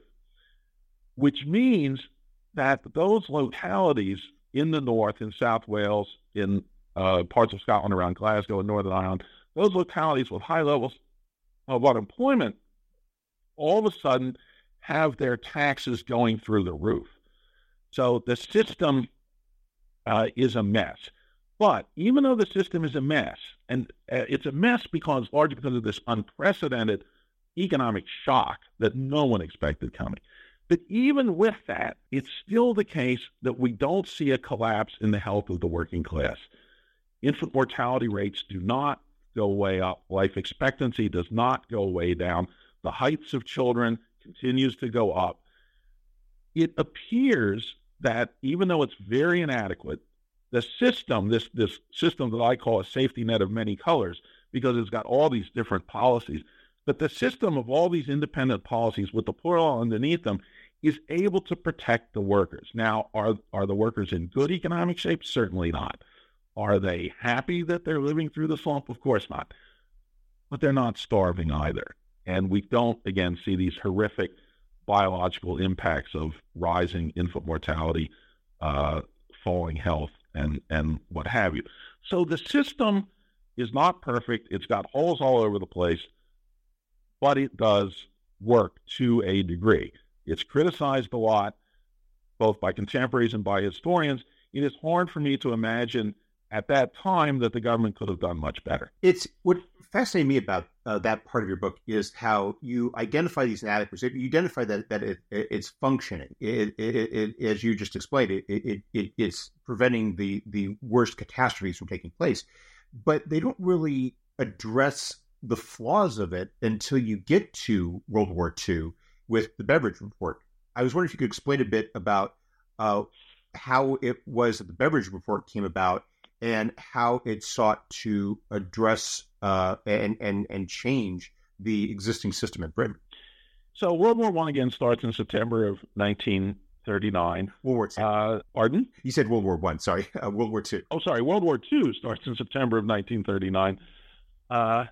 which means that those localities in the north, in South Wales, in uh, parts of Scotland around Glasgow and Northern Ireland, those localities with high levels of unemployment, all of a sudden have their taxes going through the roof. So the system uh, is a mess. But even though the system is a mess, and uh, it's a mess because largely because of this unprecedented economic shock that no one expected coming. But even with that, it's still the case that we don't see a collapse in the health of the working class. Infant mortality rates do not go way up. Life expectancy does not go way down. The heights of children continues to go up. It appears that even though it's very inadequate, the system, this, this system that I call a safety net of many colors, because it's got all these different policies, but the system of all these independent policies with the poor law underneath them is able to protect the workers. Now, are are the workers in good economic shape? Certainly not. Are they happy that they're living through the slump? Of course not. But they're not starving either. And we don't, again, see these horrific biological impacts of rising infant mortality, uh, falling health, and, and what have you. So the system is not perfect. It's got holes all over the place, but it does work to a degree. It's criticized a lot, both by contemporaries and by historians. It is hard for me to imagine at that time that the government could have done much better. It's what fascinated me about uh, that part of your book is how you identify these inadequacies. You identify that that it, it, it's functioning. It, it, it, it, as you just explained, it, it, it it's preventing the the worst catastrophes from taking place. But they don't really address the flaws of it until you get to World War Two with the Beveridge Report. I was wondering if you could explain a bit about uh, how it was that the Beveridge Report came about and how it sought to address uh, and, and, and change the existing system in Britain. So World War One again starts in September of nineteen thirty-nine. World War Two. Uh, pardon? You said World War One. Sorry, uh, World War Two. Oh, sorry. World War Two starts in September of nineteen thirty-nine. Uh,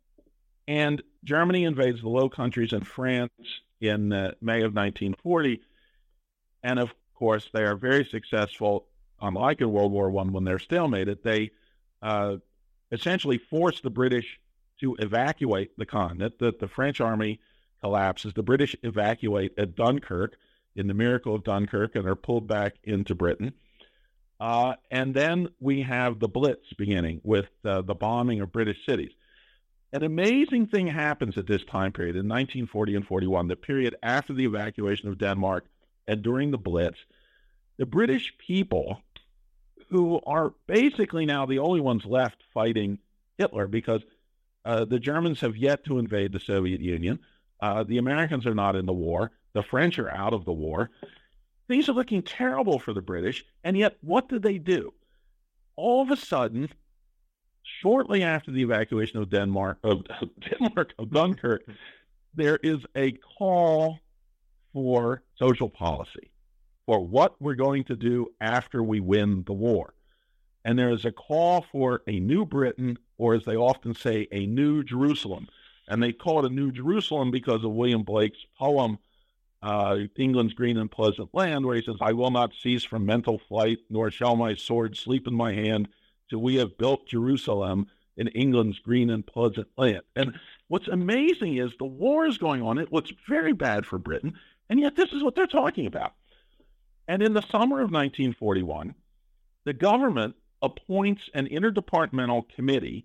and Germany invades the Low Countries and France in uh, May of nineteen forty. And of course, they are very successful, unlike in World War One when they're stalemated. They uh, essentially force the British to evacuate the continent. The, the French army collapses. The British evacuate at Dunkirk in the Miracle of Dunkirk and are pulled back into Britain. Uh, and then we have the Blitz beginning with uh, the bombing of British cities. An amazing thing happens at this time period in nineteen forty and forty-one, the period after the evacuation of Denmark and during the Blitz. The British people, who are basically now the only ones left fighting Hitler because uh, the Germans have yet to invade the Soviet Union. Uh, the Americans are not in the war. The French are out of the war. Things are looking terrible for the British, and yet what did they do? All of a sudden, shortly after the evacuation of Denmark, of Denmark, of Dunkirk, there is a call for social policy, for what we're going to do after we win the war. And there is a call for a new Britain, or as they often say, a new Jerusalem. And they call it a new Jerusalem because of William Blake's poem, uh, England's Green and Pleasant Land, where he says, I will not cease from mental flight, nor shall my sword sleep in my hand, till we have built Jerusalem in England's green and pleasant land. And what's amazing is the war is going on. It looks very bad for Britain, and yet this is what they're talking about. And in the summer of nineteen forty-one, the government appoints an interdepartmental committee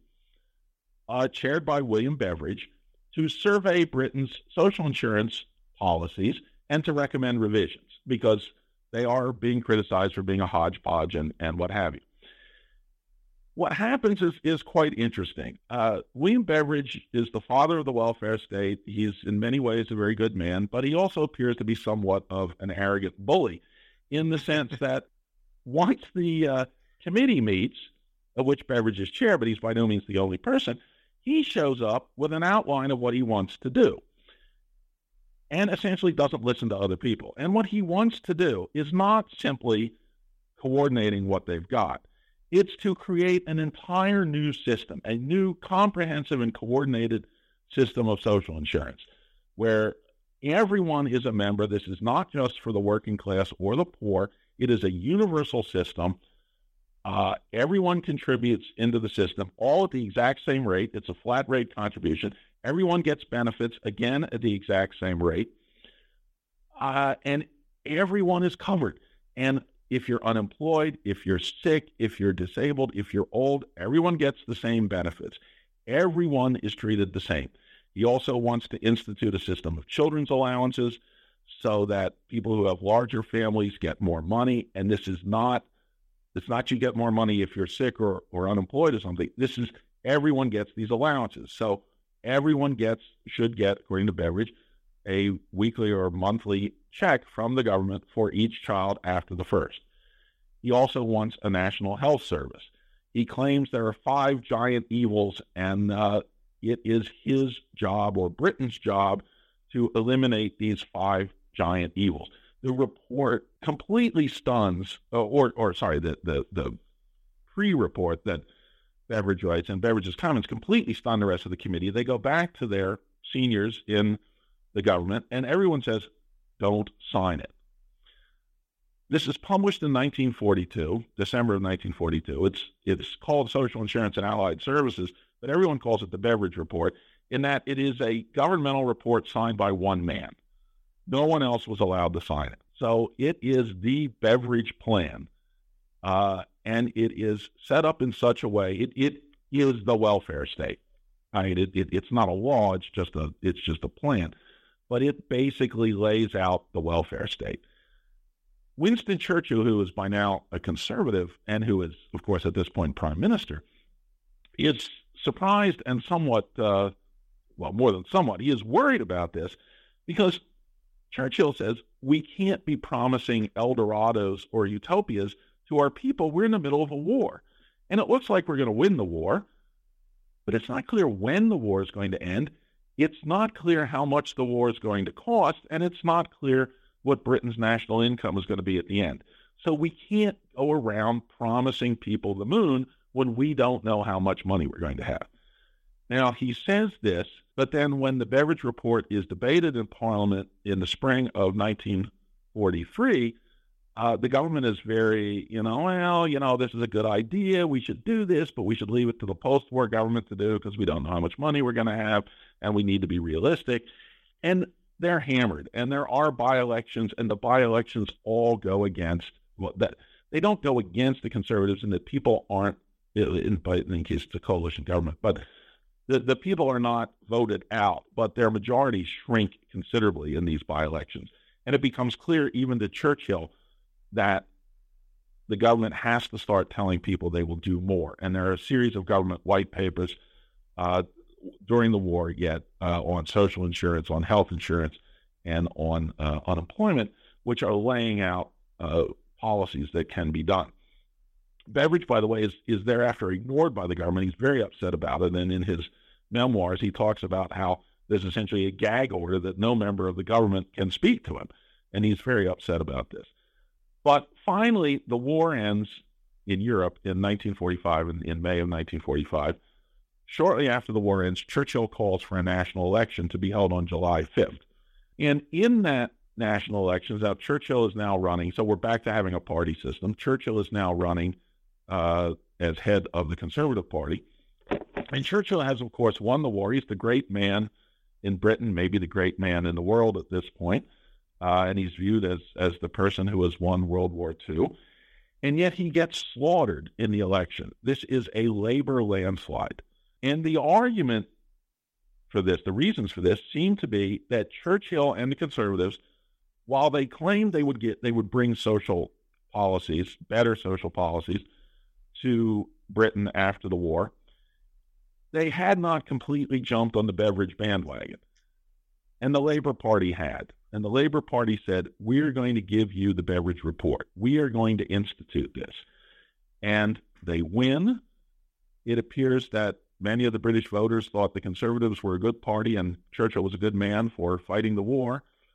uh, chaired by William Beveridge to survey Britain's social insurance policies and to recommend revisions because they are being criticized for being a hodgepodge and, and what have you. What happens is, is quite interesting. Uh, William Beveridge is the father of the welfare state. He's in many ways a very good man, but he also appears to be somewhat of an arrogant bully in the sense that once the uh, committee meets, of which Beveridge is chair, but he's by no means the only person, he shows up with an outline of what he wants to do. and essentially doesn't listen to other people. And what he wants to do is not simply coordinating what they've got. It's to create an entire new system, a new comprehensive and coordinated system of social insurance, where everyone is a member. This is not just for the working class or the poor. It is a universal system. Uh, everyone contributes into the system, all at the exact same rate. It's a flat rate contribution. Everyone gets benefits, again, at the exact same rate. Uh, and everyone is covered. And if you're unemployed, if you're sick, if you're disabled, if you're old, everyone gets the same benefits. Everyone is treated the same. He also wants to institute a system of children's allowances so that people who have larger families get more money. And this is not, it's not you get more money if you're sick or, or unemployed or something. This is everyone gets these allowances. So everyone gets, should get, according to Beveridge, a weekly or monthly check from the government for each child after the first. He also wants a national health service. He claims there are five giant evils, and uh, it is his job, or Britain's job, to eliminate these five giant evils. The report completely stuns, uh, or, or sorry, the, the, the pre-report that Beveridge writes, and Beveridge's comments completely stun the rest of the committee. They go back to their seniors in the government, and everyone says, don't sign it. This is published in nineteen forty-two, December of nineteen forty-two. It's it's called Social Insurance and Allied Services, but everyone calls it the Beveridge Report, in that it is a governmental report signed by one man. No one else was allowed to sign it. So it is the Beveridge plan, uh, and it is set up in such a way, it, it is the welfare state. I mean, it, it, it's not a law, it's just a it's just a plan. But it basically lays out the welfare state. Winston Churchill, who is by now a conservative and who is, of course, at this point prime minister, is surprised and somewhat, uh, well, more than somewhat, he is worried about this because Churchill says, we can't be promising El Dorados or utopias to our people. We're in the middle of a war. And it looks like we're going to win the war, but it's not clear when the war is going to end. It's not clear how much the war is going to cost, and it's not clear what Britain's national income is going to be at the end. So we can't go around promising people the moon when we don't know how much money we're going to have. Now, he says this, but then when the Beveridge Report is debated in Parliament in the spring of nineteen forty-three, uh, the government is very, you know, well, you know, this is a good idea. We should do this, but we should leave it to the post-war government to do because we don't know how much money we're going to have, and we need to be realistic. And they're hammered, and there are by-elections, and the by-elections all go against, well, that they don't go against the conservatives, and that people aren't, in, in case it's a coalition government, but the, the people are not voted out, but their majorities shrink considerably in these by-elections. And it becomes clear even to Churchill that the government has to start telling people they will do more. And there are a series of government white papers uh, during the war yet uh, on social insurance, on health insurance, and on uh, unemployment, which are laying out uh, policies that can be done. Beveridge, by the way, is, is thereafter ignored by the government. He's very upset about it, and in his memoirs, he talks about how there's essentially a gag order that no member of the government can speak to him, and he's very upset about this. But finally, the war ends in Europe in nineteen forty-five, in, in May of nineteen forty-five. Shortly after the war ends, Churchill calls for a national election to be held on July fifth. And in that national election, now Churchill is now running, so we're back to having a party system. Churchill is now running uh, as head of the Conservative Party. And Churchill has, of course, won the war. He's the great man in Britain, maybe the great man in the world at this point. Uh, and he's viewed as, as the person who has won World War Two. And yet he gets slaughtered in the election. This is a labor landslide. And the argument for this, the reasons for this, seem to be that Churchill and the conservatives, while they claimed they would get, they would bring social policies, better social policies, to Britain after the war, they had not completely jumped on the Beveridge bandwagon. And the Labour Party had. And the Labour Party said, we're going to give you the Beveridge Report. We are going to institute this. And they win. It appears that many of the British voters thought the Conservatives were a good party and Churchill was a good man for fighting the war.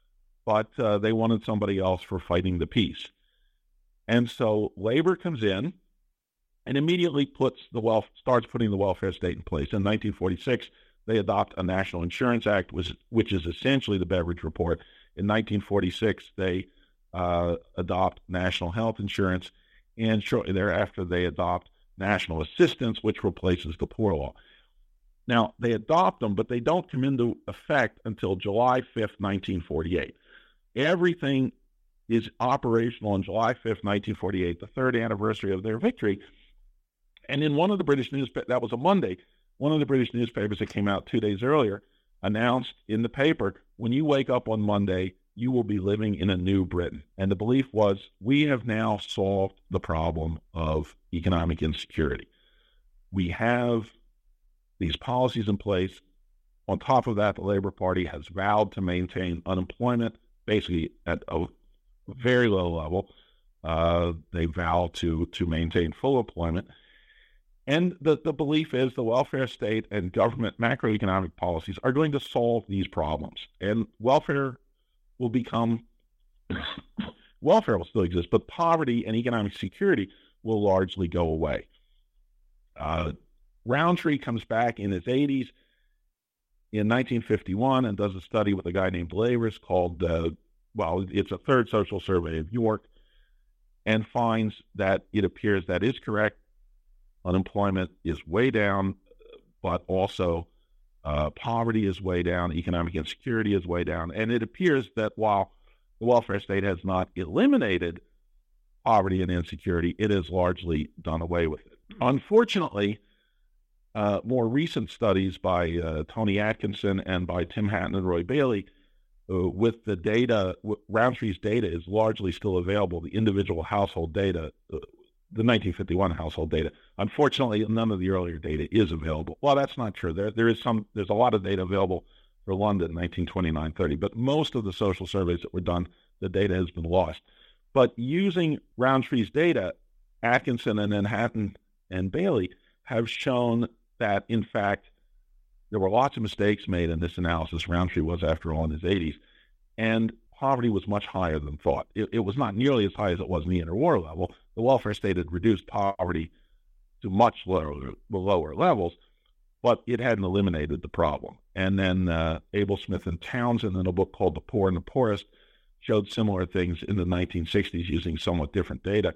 but uh, they wanted somebody else for fighting the peace. And so labor comes in and immediately puts the wealth, starts putting the welfare state in place. In nineteen forty-six, they adopt a National Insurance Act, which, which is essentially the Beveridge Report. In nineteen forty-six, they uh, adopt national health insurance, and shortly thereafter, they adopt national assistance, which replaces the Poor Law. Now, they adopt them, but they don't come into effect until July fifth, nineteen forty-eight. Everything is operational on July fifth, nineteen forty-eight, the third anniversary of their victory. And in one of the British newspapers, that was a Monday, one of the British newspapers that came out two days earlier announced in the paper, when you wake up on Monday, you will be living in a new Britain. And the belief was, we have now solved the problem of economic insecurity. We have these policies in place. On top of that, the Labour Party has vowed to maintain unemployment basically at a very low level. Uh, they vow to, to maintain full employment. And the, the belief is the welfare state and government macroeconomic policies are going to solve these problems. And welfare will become, welfare will still exist, but poverty and economic security will largely go away. Uh, Roundtree comes back in his eighties in nineteen fifty-one and does a study with a guy named Lavers called, uh, well, it's a third social survey of York, and finds that it appears that is correct. Unemployment is way down, but also uh, poverty is way down, economic insecurity is way down. And it appears that while the welfare state has not eliminated poverty and insecurity, it has largely done away with it. Unfortunately, uh, more recent studies by uh, Tony Atkinson and by Tim Hatton and Roy Bailey, uh, with the data, Roundtree's data is largely still available, the individual household data, uh, the nineteen fifty-one household data. Unfortunately, none of the earlier data is available. Well, that's not true. There, there is some. There's a lot of data available for London, nineteen twenty-nine thirty, but most of the social surveys that were done, the data has been lost. But using Roundtree's data, Atkinson and then Hatton and Bailey have shown that, in fact, there were lots of mistakes made in this analysis. Roundtree was, after all, in his eighties, and poverty was much higher than thought. It, it was not nearly as high as it was in the interwar level. The welfare state had reduced poverty to much lower, lower levels, but it hadn't eliminated the problem. And then uh, Abel Smith and Townsend, in a book called The Poor and the Poorest, showed similar things in the nineteen sixties using somewhat different data.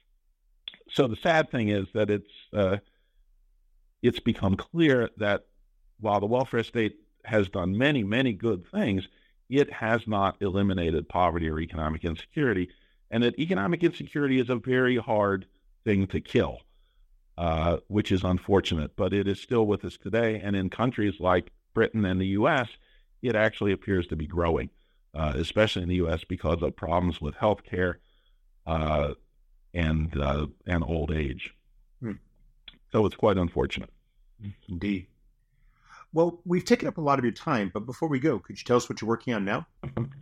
So the sad thing is that it's uh, it's become clear that while the welfare state has done many, many good things, it has not eliminated poverty or economic insecurity, and that economic insecurity is a very hard thing to kill, uh, which is unfortunate, but it is still with us today. And in countries like Britain and the U S, it actually appears to be growing, uh, especially in the U S because of problems with health care uh, and, uh, and old age. Hmm. So it's quite unfortunate. Indeed. Well, we've taken up a lot of your time, but before we go, could you tell us what you're working on now?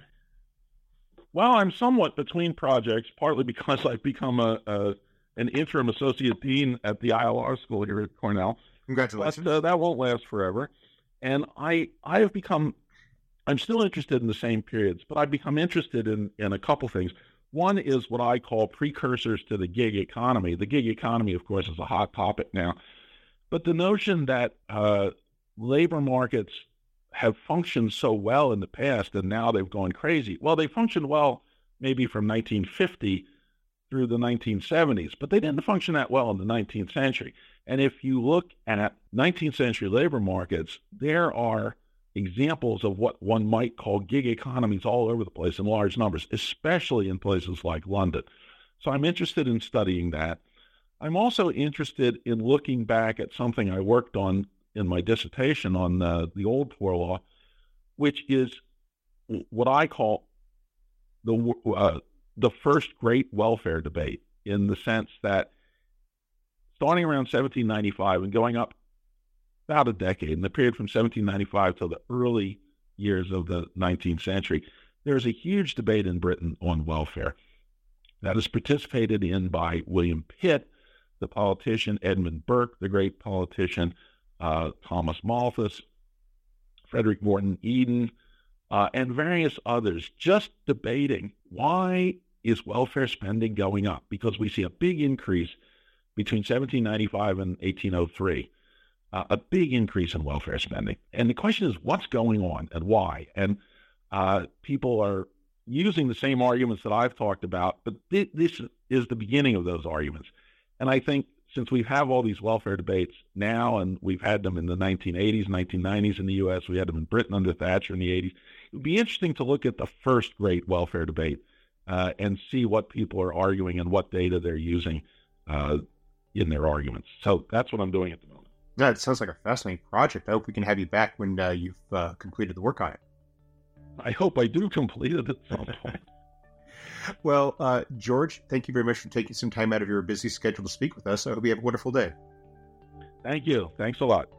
Well, I'm somewhat between projects, partly because I've become a, a an interim associate dean at the I L R school here at Cornell. Congratulations. But uh, that won't last forever. And I I have become, I'm still interested in the same periods, but I've become interested in, in a couple things. One is what I call precursors to the gig economy. The gig economy, of course, is a hot topic now. But the notion that uh, labor markets have functioned so well in the past and now they've gone crazy. Well, they functioned well maybe from nineteen fifty through the nineteen seventies, but they didn't function that well in the nineteenth century. And if you look at nineteenth century labor markets, there are examples of what one might call gig economies all over the place in large numbers, especially in places like London. So I'm interested in studying that. I'm also interested in looking back at something I worked on in my dissertation on uh, the old poor law, which is what I call the uh, the first great welfare debate, in the sense that starting around seventeen ninety-five and going up about a decade, in the period from seventeen ninety-five till the early years of the nineteenth century, there's a huge debate in Britain on welfare that is participated in by William Pitt, the politician, Edmund Burke, the great politician, uh, Thomas Malthus, Frederick Morton Eden, uh, and various others, just debating why is welfare spending going up? Because we see a big increase between seventeen ninety-five and eighteen oh three, uh, a big increase in welfare spending. And the question is, what's going on and why? And uh, people are using the same arguments that I've talked about, but th- this is the beginning of those arguments. And I think since we have all these welfare debates now, and we've had them in the nineteen eighties, nineteen nineties in the U S, we had them in Britain under Thatcher in the eighties, it would be interesting to look at the first great welfare debate uh, and see what people are arguing and what data they're using uh, in their arguments. So that's what I'm doing at the moment. Yeah, it sounds like a fascinating project. I hope we can have you back when uh, you've uh, completed the work on it. I hope I do complete it at some point. Well, uh, George, thank you very much for taking some time out of your busy schedule to speak with us. I hope you have a wonderful day. Thank you. Thanks a lot.